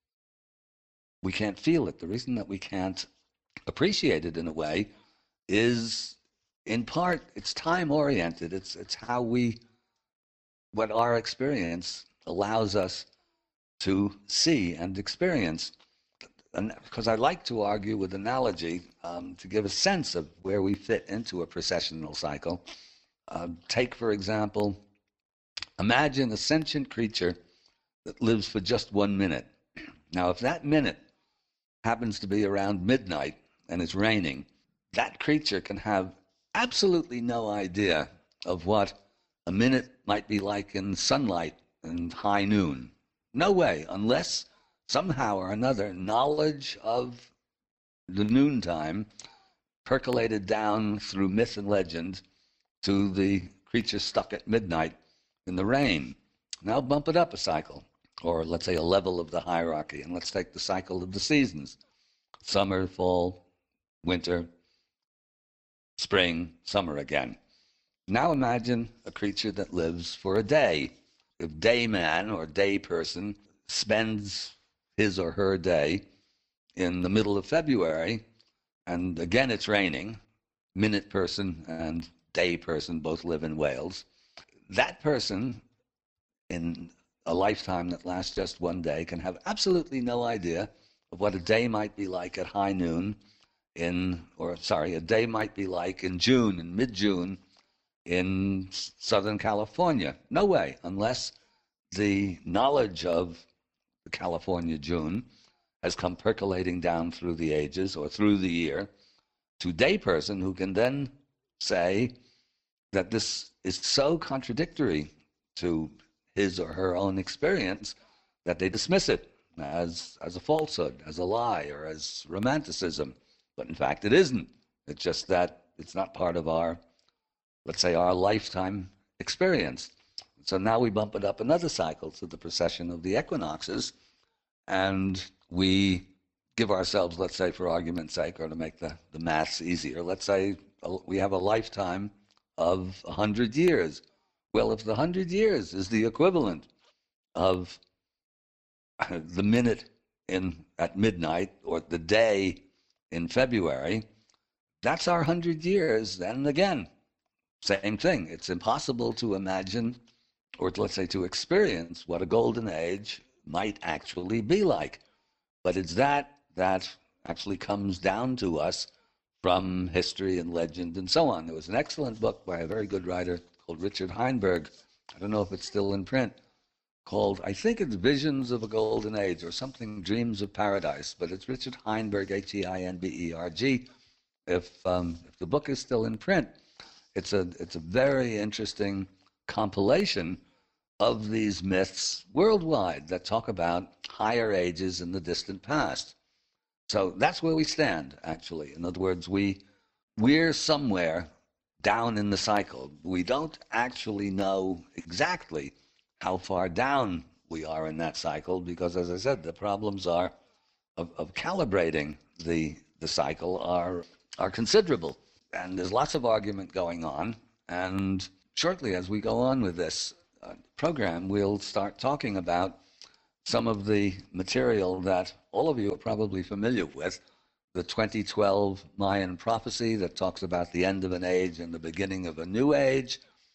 we can't feel it, the reason that we can't appreciate it in a way is, in part, it's time-oriented. It's it's how we, what our experience allows us to see and experience. And because I like to argue with analogy um, to give a sense of where we fit into a processional cycle. Uh, take, for example, imagine a sentient creature that lives for just one minute. Now, if that minute happens to be around midnight and it's raining, that creature can have absolutely no idea of what a minute might be like in sunlight and high noon. No way, unless somehow or another knowledge of the noontime percolated down through myth and legend to the creature stuck at midnight in the rain. Now bump it up a cycle, or let's say a level of the hierarchy, and let's take the cycle of the seasons. Summer, fall, winter, spring, summer again. Now imagine a creature that lives for a day. If day man or day person spends his or her day in the middle of February, and again it's raining, minute person and day person both live in Wales, that person in a lifetime that lasts just one day can have absolutely no idea of what a day might be like at high noon in, or sorry, a day might be like in June, in mid-June, in Southern California. No way, unless the knowledge of the California June has come percolating down through the ages or through the year to day person, who can then say that this is so contradictory to his or her own experience that they dismiss it as as a falsehood, as a lie, or as romanticism. But in fact, it isn't. It's just that it's not part of our, let's say, our lifetime experience. So now we bump it up another cycle to the precession of the equinoxes, and we give ourselves, let's say, for argument's sake, or to make the, the maths easier, let's say we have a lifetime of one hundred years. Well, if the one hundred years is the equivalent of the minute in at midnight or the day in February, that's our one hundred years. And again, same thing. It's impossible to imagine, or let's say to experience, what a golden age might actually be like. But it's that that actually comes down to us from history and legend and so on. There was an excellent book by a very good writer called Richard Heinberg. I don't know if it's still in print, called, I think it's Visions of a Golden Age or something, Dreams of Paradise, but it's Richard Heinberg, H E I N B E R G. If, um, if the book is still in print, it's a, it's a very interesting compilation of these myths worldwide that talk about higher ages in the distant past. So that's where we stand, actually. In other words, we, we're somewhere down in the cycle. We don't actually know exactly how far down we are in that cycle because, as I said, the problems are of, of calibrating the, the cycle are, are considerable. And there's lots of argument going on. And shortly, as we go on with this uh, program, we'll start talking about some of the material that all of you are probably familiar with, the twenty twelve Mayan prophecy that talks about the end of an age and the beginning of a new age,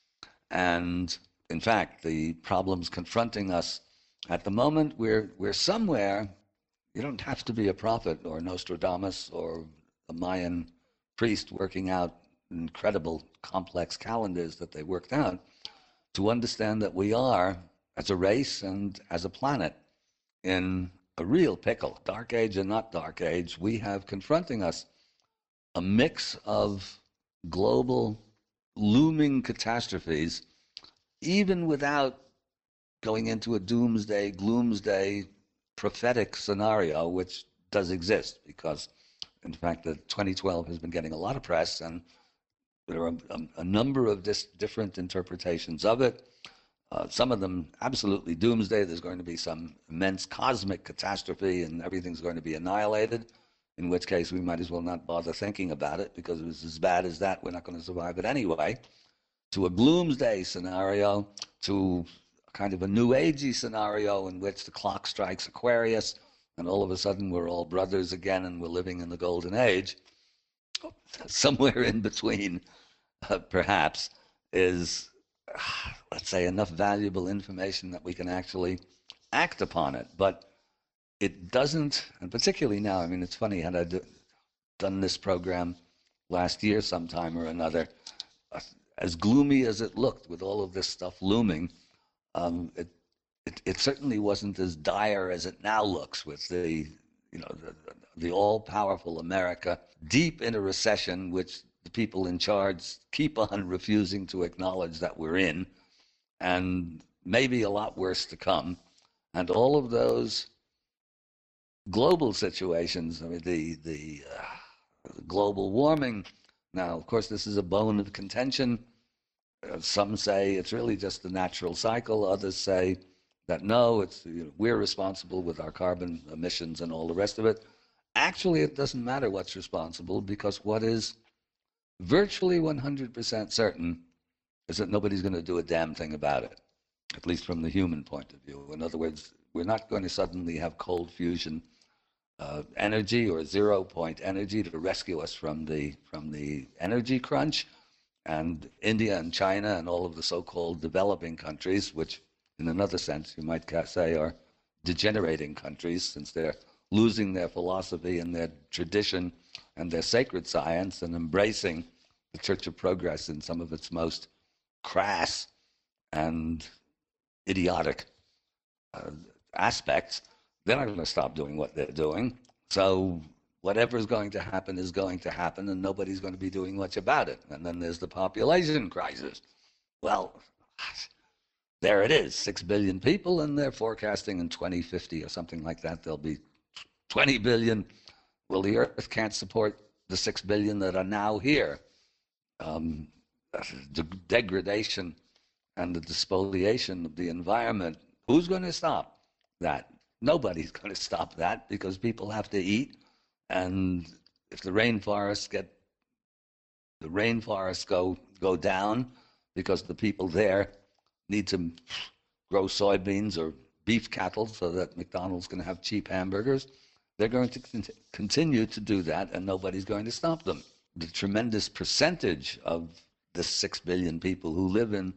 And in fact, the problems confronting us at the moment, we're, we're somewhere. You don't have to be a prophet or Nostradamus or a Mayan priest working out incredible complex calendars that they worked out to understand that we are, as a race and as a planet, in a real pickle. Dark age and not dark age, we have confronting us a mix of global looming catastrophes, even without going into a doomsday, gloomsday, prophetic scenario, which does exist, because in fact the twenty twelve has been getting a lot of press, and there are a, a number of dis- different interpretations of it. Uh, some of them absolutely doomsday. There's going to be some immense cosmic catastrophe and everything's going to be annihilated, in which case we might as well not bother thinking about it, because if it's as bad as that, we're not going to survive it anyway. To a gloomsday scenario, to kind of a new agey scenario in which the clock strikes Aquarius and all of a sudden we're all brothers again and we're living in the golden age. Somewhere in between, uh, perhaps, is, uh, let's say, enough valuable information that we can actually act upon it. But it doesn't, and particularly now, I mean, it's funny, had I do, done this program last year sometime or another, uh, as gloomy as it looked with all of this stuff looming, Um, it, it it certainly wasn't as dire as it now looks, with the you know the, the all-powerful America deep in a recession, which the people in charge keep on refusing to acknowledge that we're in, and maybe a lot worse to come, and all of those global situations. I mean, the the uh, global warming. Now, of course, this is a bone of contention. Uh, some say it's really just the natural cycle. Others say that no, it's you know, we're responsible with our carbon emissions and all the rest of it. Actually, it doesn't matter what's responsible, because what is virtually one hundred percent certain is that nobody's going to do a damn thing about it, at least from the human point of view. In other words, we're not going to suddenly have cold fusion uh, energy or zero point energy to rescue us from the from the energy crunch. And India and China and all of the so-called developing countries, which in another sense you might say are degenerating countries, since they're losing their philosophy and their tradition and their sacred science and embracing the Church of Progress in some of its most crass and idiotic uh, aspects, they're not going to stop doing what they're doing. So whatever is going to happen is going to happen, and nobody's going to be doing much about it. And then there's the population crisis. Well, there it is, six billion people, and they're forecasting in twenty fifty or something like that, there'll be twenty billion. Well, the Earth can't support the six billion that are now here. Um, the degradation and the despoliation of the environment, who's going to stop that? Nobody's going to stop that, because people have to eat. And if the rainforests get, the rainforests go go down because the people there need to grow soybeans or beef cattle so that McDonald's can have cheap hamburgers, they're going to con- continue to do that, and nobody's going to stop them. The tremendous percentage of the six billion people who live in,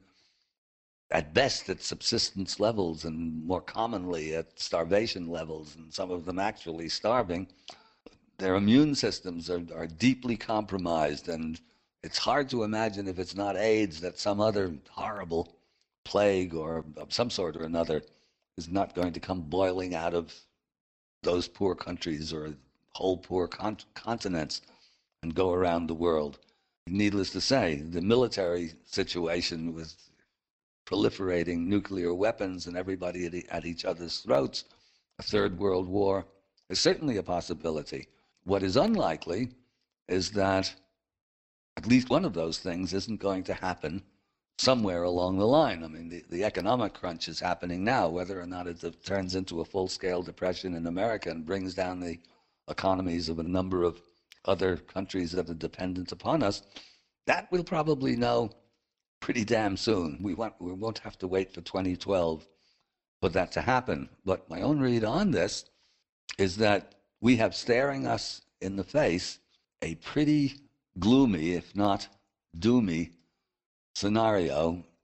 at best, at subsistence levels, and more commonly at starvation levels, and some of them actually starving, their immune systems are, are deeply compromised, and it's hard to imagine, if it's not AIDS, that some other horrible plague or of some sort or another is not going to come boiling out of those poor countries or whole poor con- continents and go around the world. Needless to say, the military situation with proliferating nuclear weapons and everybody at, e- at each other's throats, a third world war, is certainly a possibility. What is unlikely is that at least one of those things isn't going to happen somewhere along the line. I mean, the, the economic crunch is happening now. Whether or not it turns into a full-scale depression in America and brings down the economies of a number of other countries that are dependent upon us, that we'll probably know pretty damn soon. We won't, we won't have to wait for twenty twelve for that to happen. But my own read on this is that we have staring us in the face a pretty gloomy, if not doomy, scenario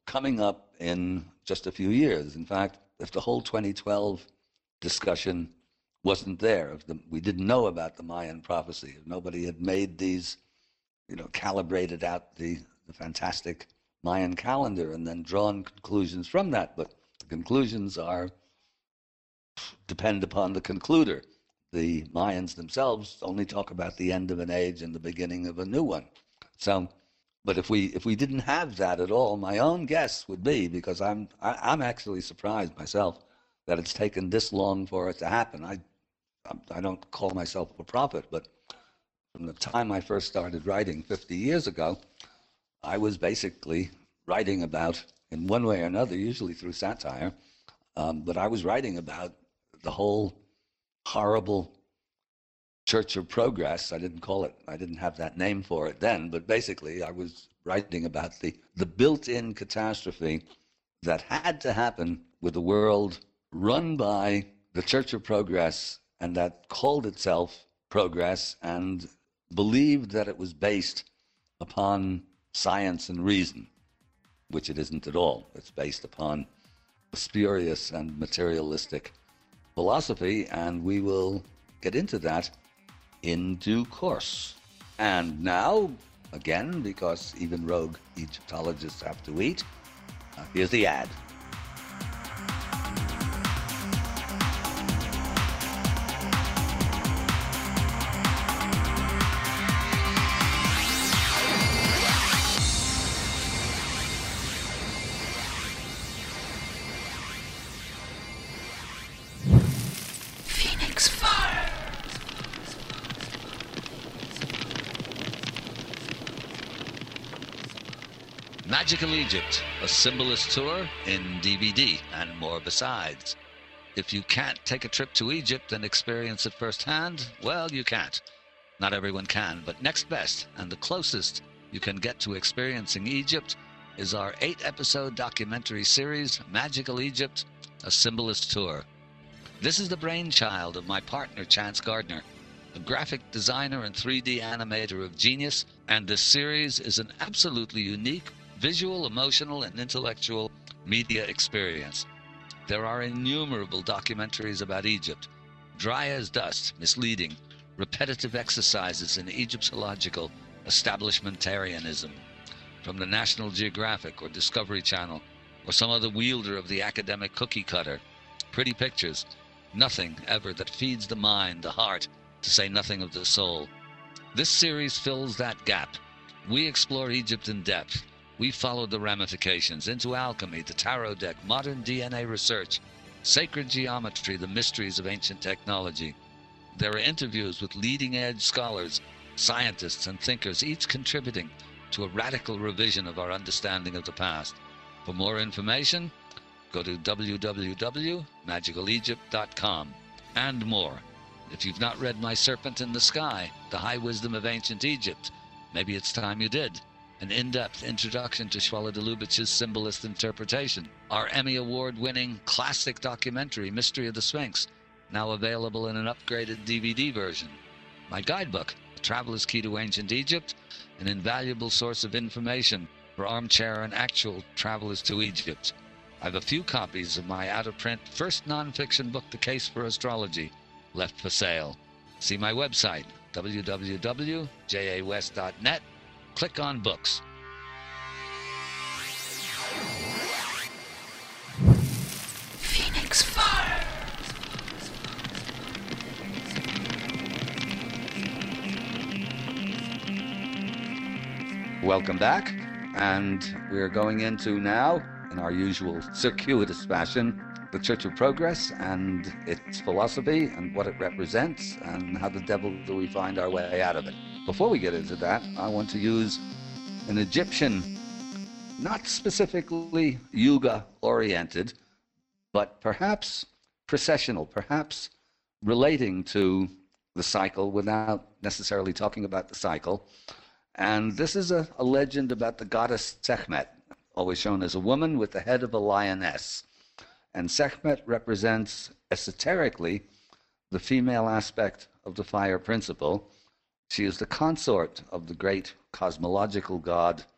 coming up in just a few years. In fact, if the whole twenty twelve discussion wasn't there, if the, we didn't know about the Mayan prophecy, if nobody had made these, you know, calibrated out the, the fantastic Mayan calendar and then drawn conclusions from that. But the conclusions are depend upon the concluder. The Mayans themselves only talk about the end of an age and the beginning of a new one. So, but if we if we didn't have that at all, my own guess would be, because I'm I, I'm actually surprised myself that it's taken this long for it to happen. I I don't call myself a prophet, but from the time I first started writing fifty years ago, I was basically writing about, in one way or another, usually through satire, um, but I was writing about the whole horrible Church of Progress. I didn't call it, I didn't have that name for it then, but basically I was writing about the, the built-in catastrophe that had to happen with a world run by the Church of Progress and that called itself Progress and believed that it was based upon science and reason, which it isn't at all. It's based upon a spurious and materialistic philosophy, and we will get into that in due course. And now, again, because even rogue Egyptologists have to eat, uh, here's the ad. Phoenix Fire. Magical Egypt, a symbolist tour in D V D, and more besides. If you can't take a trip to Egypt and experience it firsthand, well, you can't. Not everyone can, but next best and the closest you can get to experiencing Egypt is our eight-episode documentary series, Magical Egypt, a symbolist tour. This is the brainchild of my partner, Chance Gardner, a graphic designer and three D animator of genius, and this series is an absolutely unique visual, emotional, and intellectual media experience. There are innumerable documentaries about Egypt, dry as dust, misleading, repetitive exercises in Egyptological establishmentarianism, from the National Geographic or Discovery Channel, or some other wielder of the academic cookie cutter. Pretty pictures, nothing ever that feeds the mind, the heart, to say nothing of the soul. This series fills that gap. We explore Egypt in depth. We followed the ramifications into alchemy, the tarot deck, modern D N A research, sacred geometry, the mysteries of ancient technology. There are interviews with leading-edge scholars, scientists, and thinkers, each contributing to a radical revision of our understanding of the past. For more information, go to w w w dot magical egypt dot com. And more. If you've not read My Serpent in the Sky, The High Wisdom of Ancient Egypt, maybe it's time you did. An in-depth introduction to Shwala Dalubich's symbolist interpretation. Our Emmy Award-winning classic documentary, Mystery of the Sphinx, now available in an upgraded D V D version. My guidebook, A Traveler's Key to Ancient Egypt, an invaluable source of information for armchair and actual travelers to Egypt. I have a few copies of my out-of-print first non-fiction book, The Case for Astrology, left for sale. See my website, w w w dot j a west dot net. Click on books. Phoenix Fire. Welcome back, and we're going into now, in our usual circuitous fashion, the Church of Progress and its philosophy and what it represents and how the devil do we find our way out of it. Before we get into that, I want to use an Egyptian, not specifically Yuga-oriented, but perhaps processional, perhaps relating to the cycle without necessarily talking about the cycle. And this is a, a legend about the goddess Sekhmet, always shown as a woman with the head of a lioness. And Sekhmet represents, esoterically, the female aspect of the fire principle. She is the consort of the great cosmological god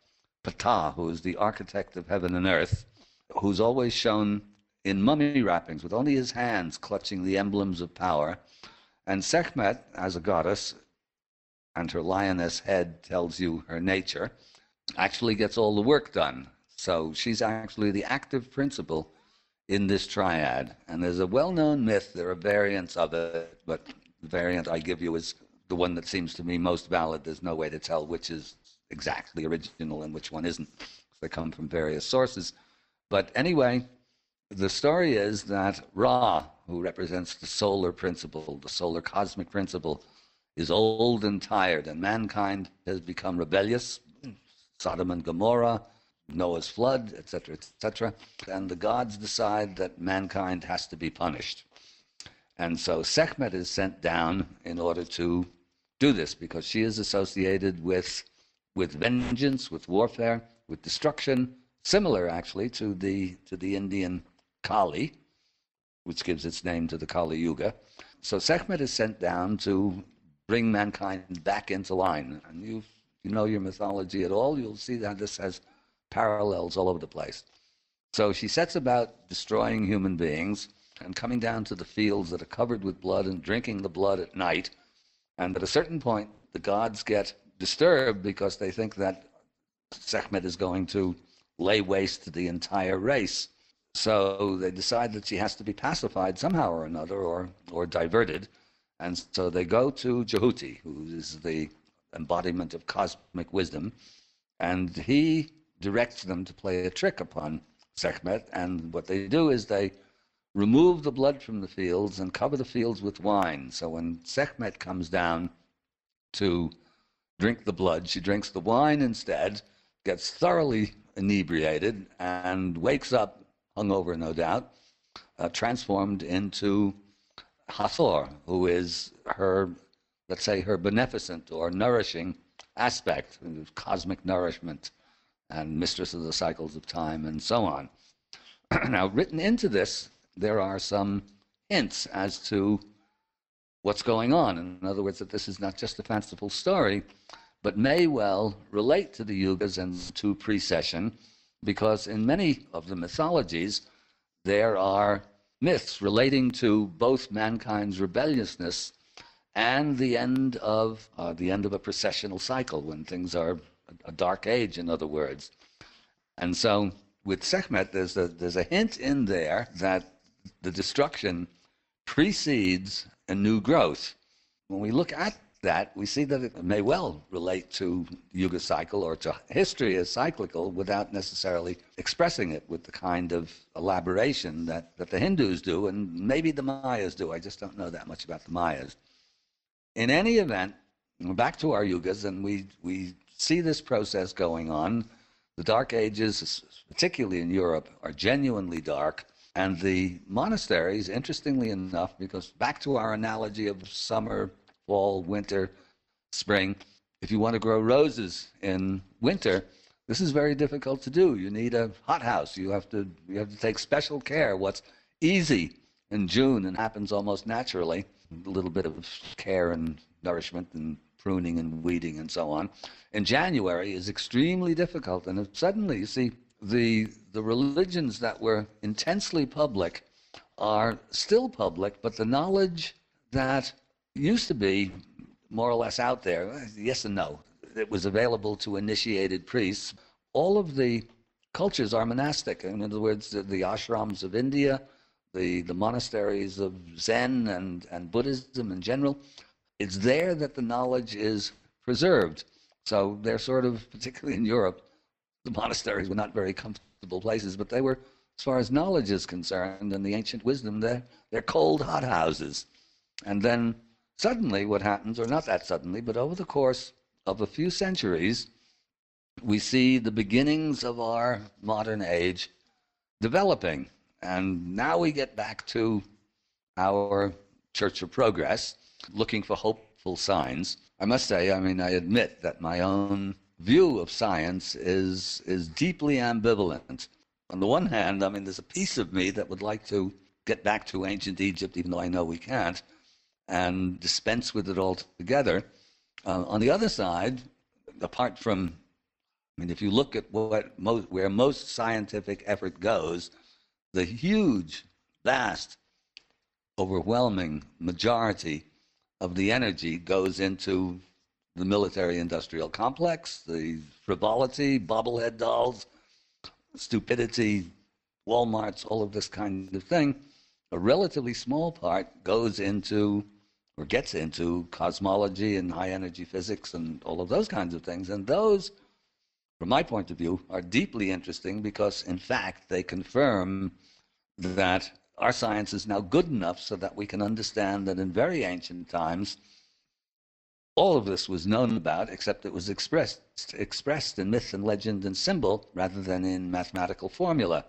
Ptah, who is the architect of heaven and earth, who's always shown in mummy wrappings with only his hands clutching the emblems of power. And Sekhmet, as a goddess, and her lioness head tells you her nature, actually gets all the work done. So she's actually the active principle in this triad. And there's a well-known myth, there are variants of it, but the variant I give you is the one that seems to me most valid. There's no way to tell which is exactly original and which one isn't. They come from various sources. But anyway, the story is that Ra, who represents the solar principle, the solar cosmic principle, is old and tired, and mankind has become rebellious. Sodom and Gomorrah, Noah's flood, et cetera, et cetera. And the gods decide that mankind has to be punished. And so Sekhmet is sent down in order to do this, because she is associated with, with vengeance, with warfare, with destruction, similar actually to the, to the Indian Kali, which gives its name to the Kali Yuga. So Sekhmet is sent down to bring mankind back into line. And you, you know your mythology at all, you'll see that this has parallels all over the place. So she sets about destroying human beings and coming down to the fields that are covered with blood and drinking the blood at night. And at a certain point, the gods get disturbed because they think that Sekhmet is going to lay waste to the entire race. So they decide that she has to be pacified somehow or another, or, or diverted. And so they go to Jehuti, who is the embodiment of cosmic wisdom, and he directs them to play a trick upon Sekhmet. And what they do is they remove the blood from the fields and cover the fields with wine. So when Sekhmet comes down to drink the blood, she drinks the wine instead, gets thoroughly inebriated, and wakes up, hungover no doubt, uh, transformed into Hathor, who is her, let's say, her beneficent or nourishing aspect, cosmic nourishment, and mistress of the cycles of time, and so on. Now, written into this, there are some hints as to what's going on. In other words, that this is not just a fanciful story, but may well relate to the Yugas and to precession, because in many of the mythologies, there are myths relating to both mankind's rebelliousness and the end of uh, the end of a precessional cycle, when things are a dark age, in other words. And so with Sekhmet, there's a, there's a hint in there that the destruction precedes a new growth. When we look at that, we see that it may well relate to the Yuga cycle or to history as cyclical without necessarily expressing it with the kind of elaboration that, that the Hindus do, and maybe the Mayas do. I just don't know that much about the Mayas. In any event, we're back to our Yugas, and we, we see this process going on. The Dark Ages, particularly in Europe, are genuinely dark. And the monasteries, interestingly enough, because back to our analogy of summer, fall, winter, spring, if you want to grow roses in winter, this is very difficult to do. You need a hothouse. You have to, you have to take special care. What's easy in June and happens almost naturally, a little bit of care and nourishment and pruning and weeding and so on, in January is extremely difficult. And if suddenly, you see, the the religions that were intensely public are still public, but the knowledge that used to be more or less out there, yes and no, it was available to initiated priests. All of the cultures are monastic. In other words, the, the ashrams of India, the, the monasteries of Zen and, and Buddhism in general, it's there that the knowledge is preserved. So they're sort of, particularly in Europe, the monasteries were not very comfortable places, but they were, as far as knowledge is concerned and the ancient wisdom, they're, they're cold hothouses. And then suddenly what happens, or not that suddenly, but over the course of a few centuries, we see the beginnings of our modern age developing. And now we get back to our Church of Progress, looking for hopeful signs. I must say, I mean, I admit that my own view of science is is deeply ambivalent. On the one hand, I mean, there's a piece of me that would like to get back to ancient Egypt, even though I know we can't, and dispense with it altogether. Uh, on the other side, apart from I mean, if you look at what most, where most scientific effort goes, the huge, vast, overwhelming majority of the energy goes into the military-industrial complex, the frivolity, bobblehead dolls, stupidity, Walmarts, all of this kind of thing. A relatively small part goes into, or gets into, cosmology and high-energy physics and all of those kinds of things. And those, from my point of view, are deeply interesting because, in fact, they confirm that our science is now good enough so that we can understand that in very ancient times, all of this was known about, except it was expressed, expressed in myth and legend and symbol rather than in mathematical formula.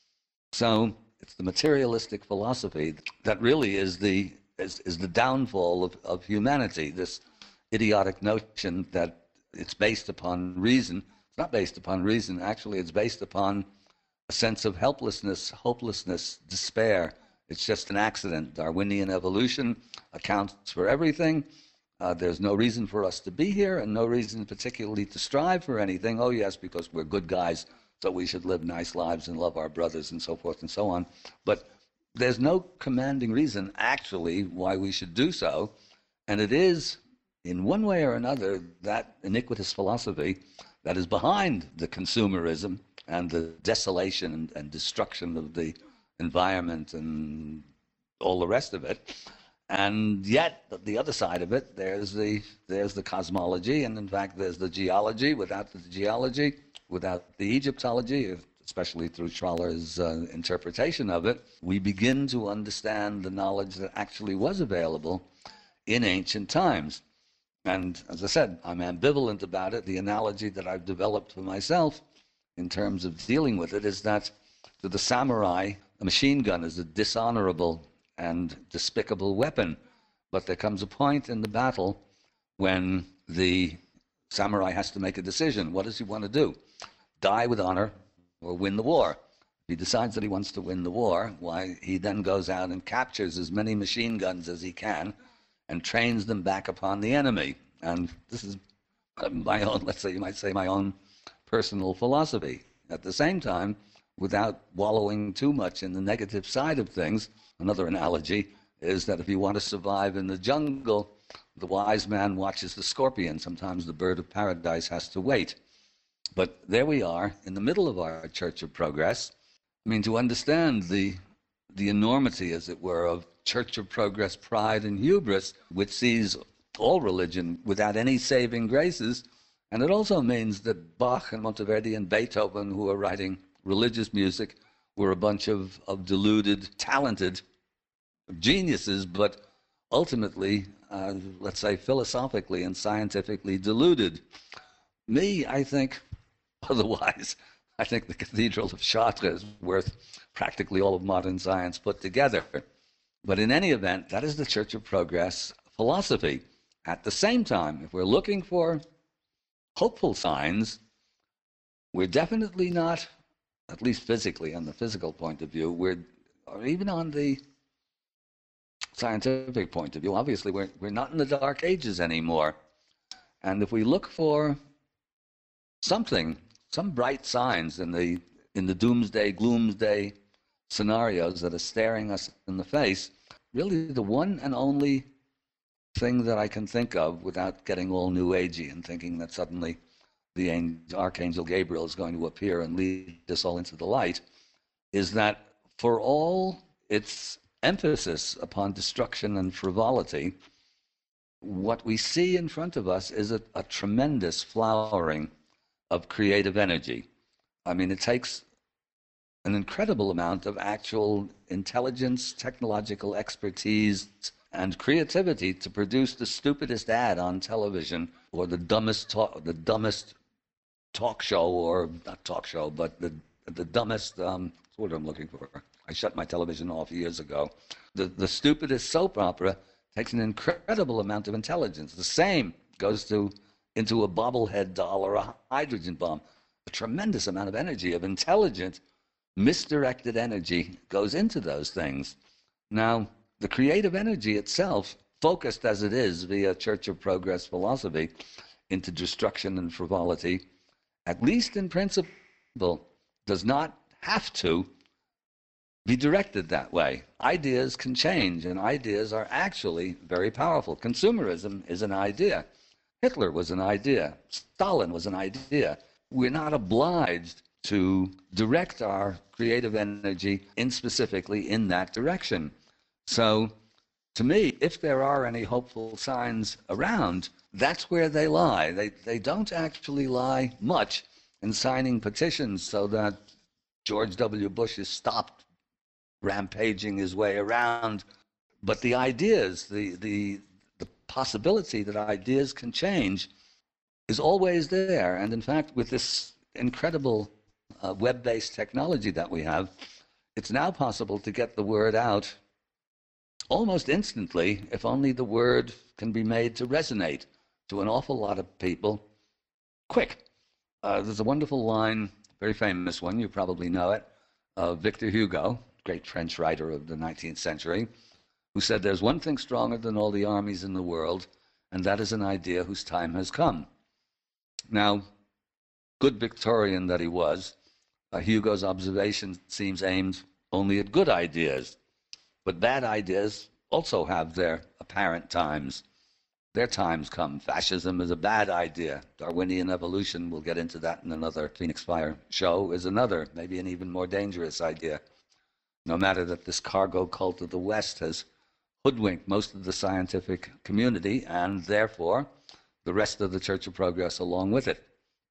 So it's the materialistic philosophy that really is the, is, is the downfall of, of humanity, this idiotic notion that it's based upon reason. It's not based upon reason. Actually, it's based upon a sense of helplessness, hopelessness, despair. It's just an accident. Darwinian evolution accounts for everything. Uh, there's no reason for us to be here and no reason particularly to strive for anything. Oh, yes, because we're good guys, so we should live nice lives and love our brothers and so forth and so on. But there's no commanding reason, actually, why we should do so. And it is, in one way or another, that iniquitous philosophy that is behind the consumerism and the desolation and, and destruction of the environment and all the rest of it. And yet, the other side of it, there's the, there's the cosmology, and in fact, there's the geology. Without the geology, without the Egyptology, especially through Schroller's uh, interpretation of it, we begin to understand the knowledge that actually was available in ancient times. And as I said, I'm ambivalent about it. The analogy that I've developed for myself in terms of dealing with it is that to the samurai, a machine gun is a dishonorable and despicable weapon. But there comes a point in the battle when the samurai has to make a decision. What does he want to do? Die with honor or win the war? If he decides that he wants to win the war, why, he then goes out and captures as many machine guns as he can and trains them back upon the enemy. And this is my own, let's say, you might say, my own personal philosophy. At the same time, without wallowing too much in the negative side of things, another analogy is that if you want to survive in the jungle, the wise man watches the scorpion. Sometimes the bird of paradise has to wait. But there we are in the middle of our Church of Progress. I mean, to understand the, the enormity, as it were, of Church of Progress pride and hubris, which sees all religion without any saving graces. And it also means that Bach and Monteverdi and Beethoven, who are writing religious music, were a bunch of, of deluded, talented geniuses, but ultimately, uh, let's say, philosophically and scientifically deluded. Me, I think, otherwise, I think the Cathedral of Chartres is worth practically all of modern science put together. But in any event, that is the Church of Progress philosophy. At the same time, if we're looking for hopeful signs, we're definitely not, at least physically, on the physical point of view, we're, or even on the scientific point of view, obviously we're, we're not in the Dark Ages anymore. And if we look for something, some bright signs in the, in the doomsday, gloomsday scenarios that are staring us in the face, really the one and only thing that I can think of without getting all New Agey and thinking that suddenly the angel, Archangel Gabriel is going to appear and lead us all into the light, is that for all its emphasis upon destruction and frivolity, what we see in front of us is a, a tremendous flowering of creative energy. I mean, it takes an incredible amount of actual intelligence, technological expertise, and creativity to produce the stupidest ad on television, or the dumbest talk, the dumbest talk show, or not talk show, but the the dumbest. Um, that's what I'm looking for. I shut my television off years ago. The the stupidest soap opera takes an incredible amount of intelligence. The same goes to into a bobblehead doll or a hydrogen bomb. A tremendous amount of energy, of intelligent, misdirected energy goes into those things. Now, the creative energy itself, focused as it is via Church of Progress philosophy into destruction and frivolity, at least in principle, does not have to be directed that way. Ideas can change, and ideas are actually very powerful. Consumerism is an idea. Hitler was an idea. Stalin was an idea. We're not obliged to direct our creative energy in specifically in that direction. So, to me, if there are any hopeful signs around, that's where they lie. They, they don't actually lie much in signing petitions so that George W. Bush is stopped rampaging his way around. But the ideas, the, the, the possibility that ideas can change is always there. And in fact, with this incredible uh, web-based technology that we have, it's now possible to get the word out almost instantly, if only the word can be made to resonate to an awful lot of people quick. Uh, there's a wonderful line, very famous one, you probably know it, of Victor Hugo, great French writer of the nineteenth century, who said, "There's one thing stronger than all the armies in the world, and that is an idea whose time has come." Now, good Victorian that he was, uh, Hugo's observation seems aimed only at good ideas. But bad ideas also have their apparent times. Their times come. Fascism is a bad idea. Darwinian evolution, we'll get into that in another Phoenix Fire show, is another, maybe an even more dangerous idea. No matter that this cargo cult of the West has hoodwinked most of the scientific community, and therefore the rest of the Church of Progress along with it.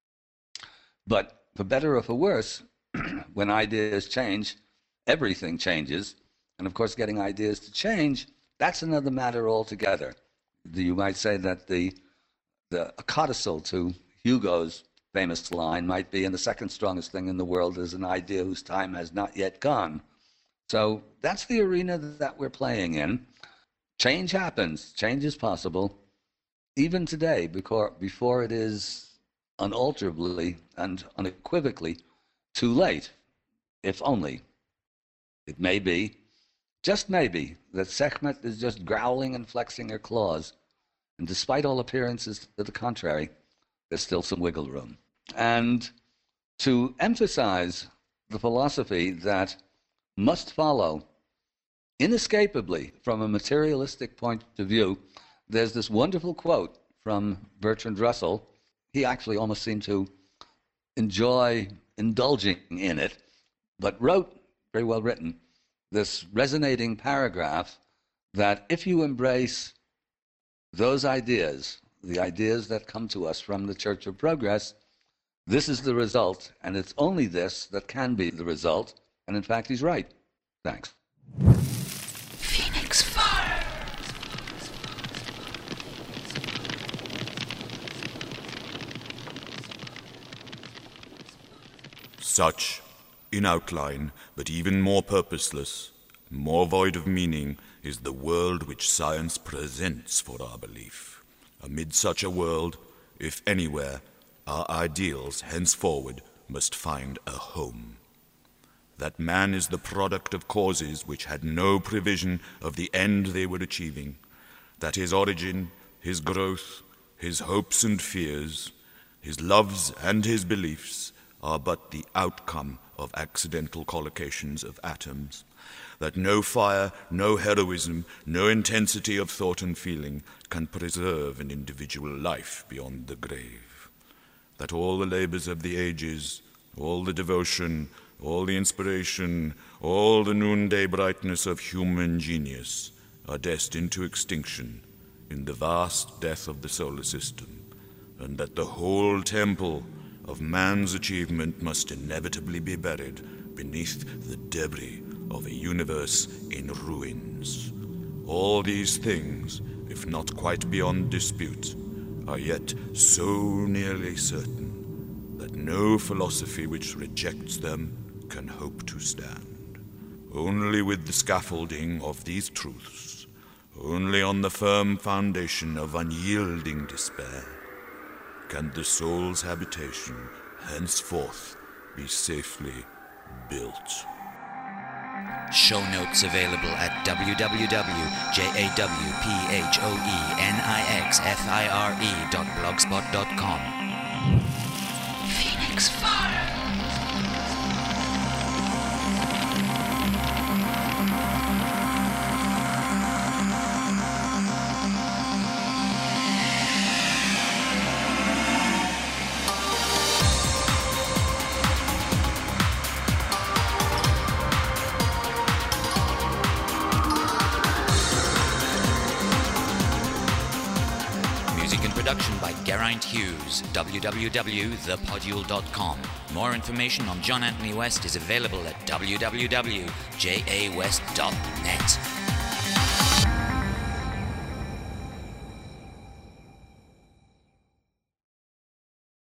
But for better or for worse, when ideas change, everything changes. And of course, getting ideas to change, that's another matter altogether. You might say that the, the a codicil to Hugo's famous line might be, and the second strongest thing in the world is an idea whose time has not yet gone. So that's the arena that we're playing in. Change happens. Change is possible, even today, because before it is unalterably and unequivocally too late, if only. It may be, just maybe, that Sekhmet is just growling and flexing her claws. And despite all appearances to the contrary, there's still some wiggle room. And to emphasize the philosophy that must follow inescapably from a materialistic point of view, there's this wonderful quote from Bertrand Russell. He actually almost seemed to enjoy indulging in it, but wrote, very well written, this resonating paragraph that if you embrace those ideas, the ideas that come to us from the Church of Progress, this is the result, and it's only this that can be the result. And in fact, he's right. Thanks. Phoenix Fire. Such, in outline, but even more purposeless, more void of meaning, is the world which science presents for our belief. Amid such a world, if anywhere, our ideals henceforward must find a home. That man is the product of causes which had no prevision of the end they were achieving, that his origin, his growth, his hopes and fears, his loves and his beliefs are but the outcome of accidental collocations of atoms, that no fire, no heroism, no intensity of thought and feeling can preserve an individual life beyond the grave, that all the labors of the ages, all the devotion, all the inspiration, all the noonday brightness of human genius are destined to extinction in the vast death of the solar system, and that the whole temple of man's achievement must inevitably be buried beneath the debris of a universe in ruins. All these things, if not quite beyond dispute, are yet so nearly certain that no philosophy which rejects them can hope to stand. Only with the scaffolding of these truths, only on the firm foundation of unyielding despair, can the soul's habitation henceforth be safely built. Show notes available at w w w dot j a w p h o e n i x f i r e dot blogspot dot com. Phoenix Music and production by Geraint Hughes. w w w dot the podule dot com. More information on John Anthony West is available at w w w dot j a west dot net.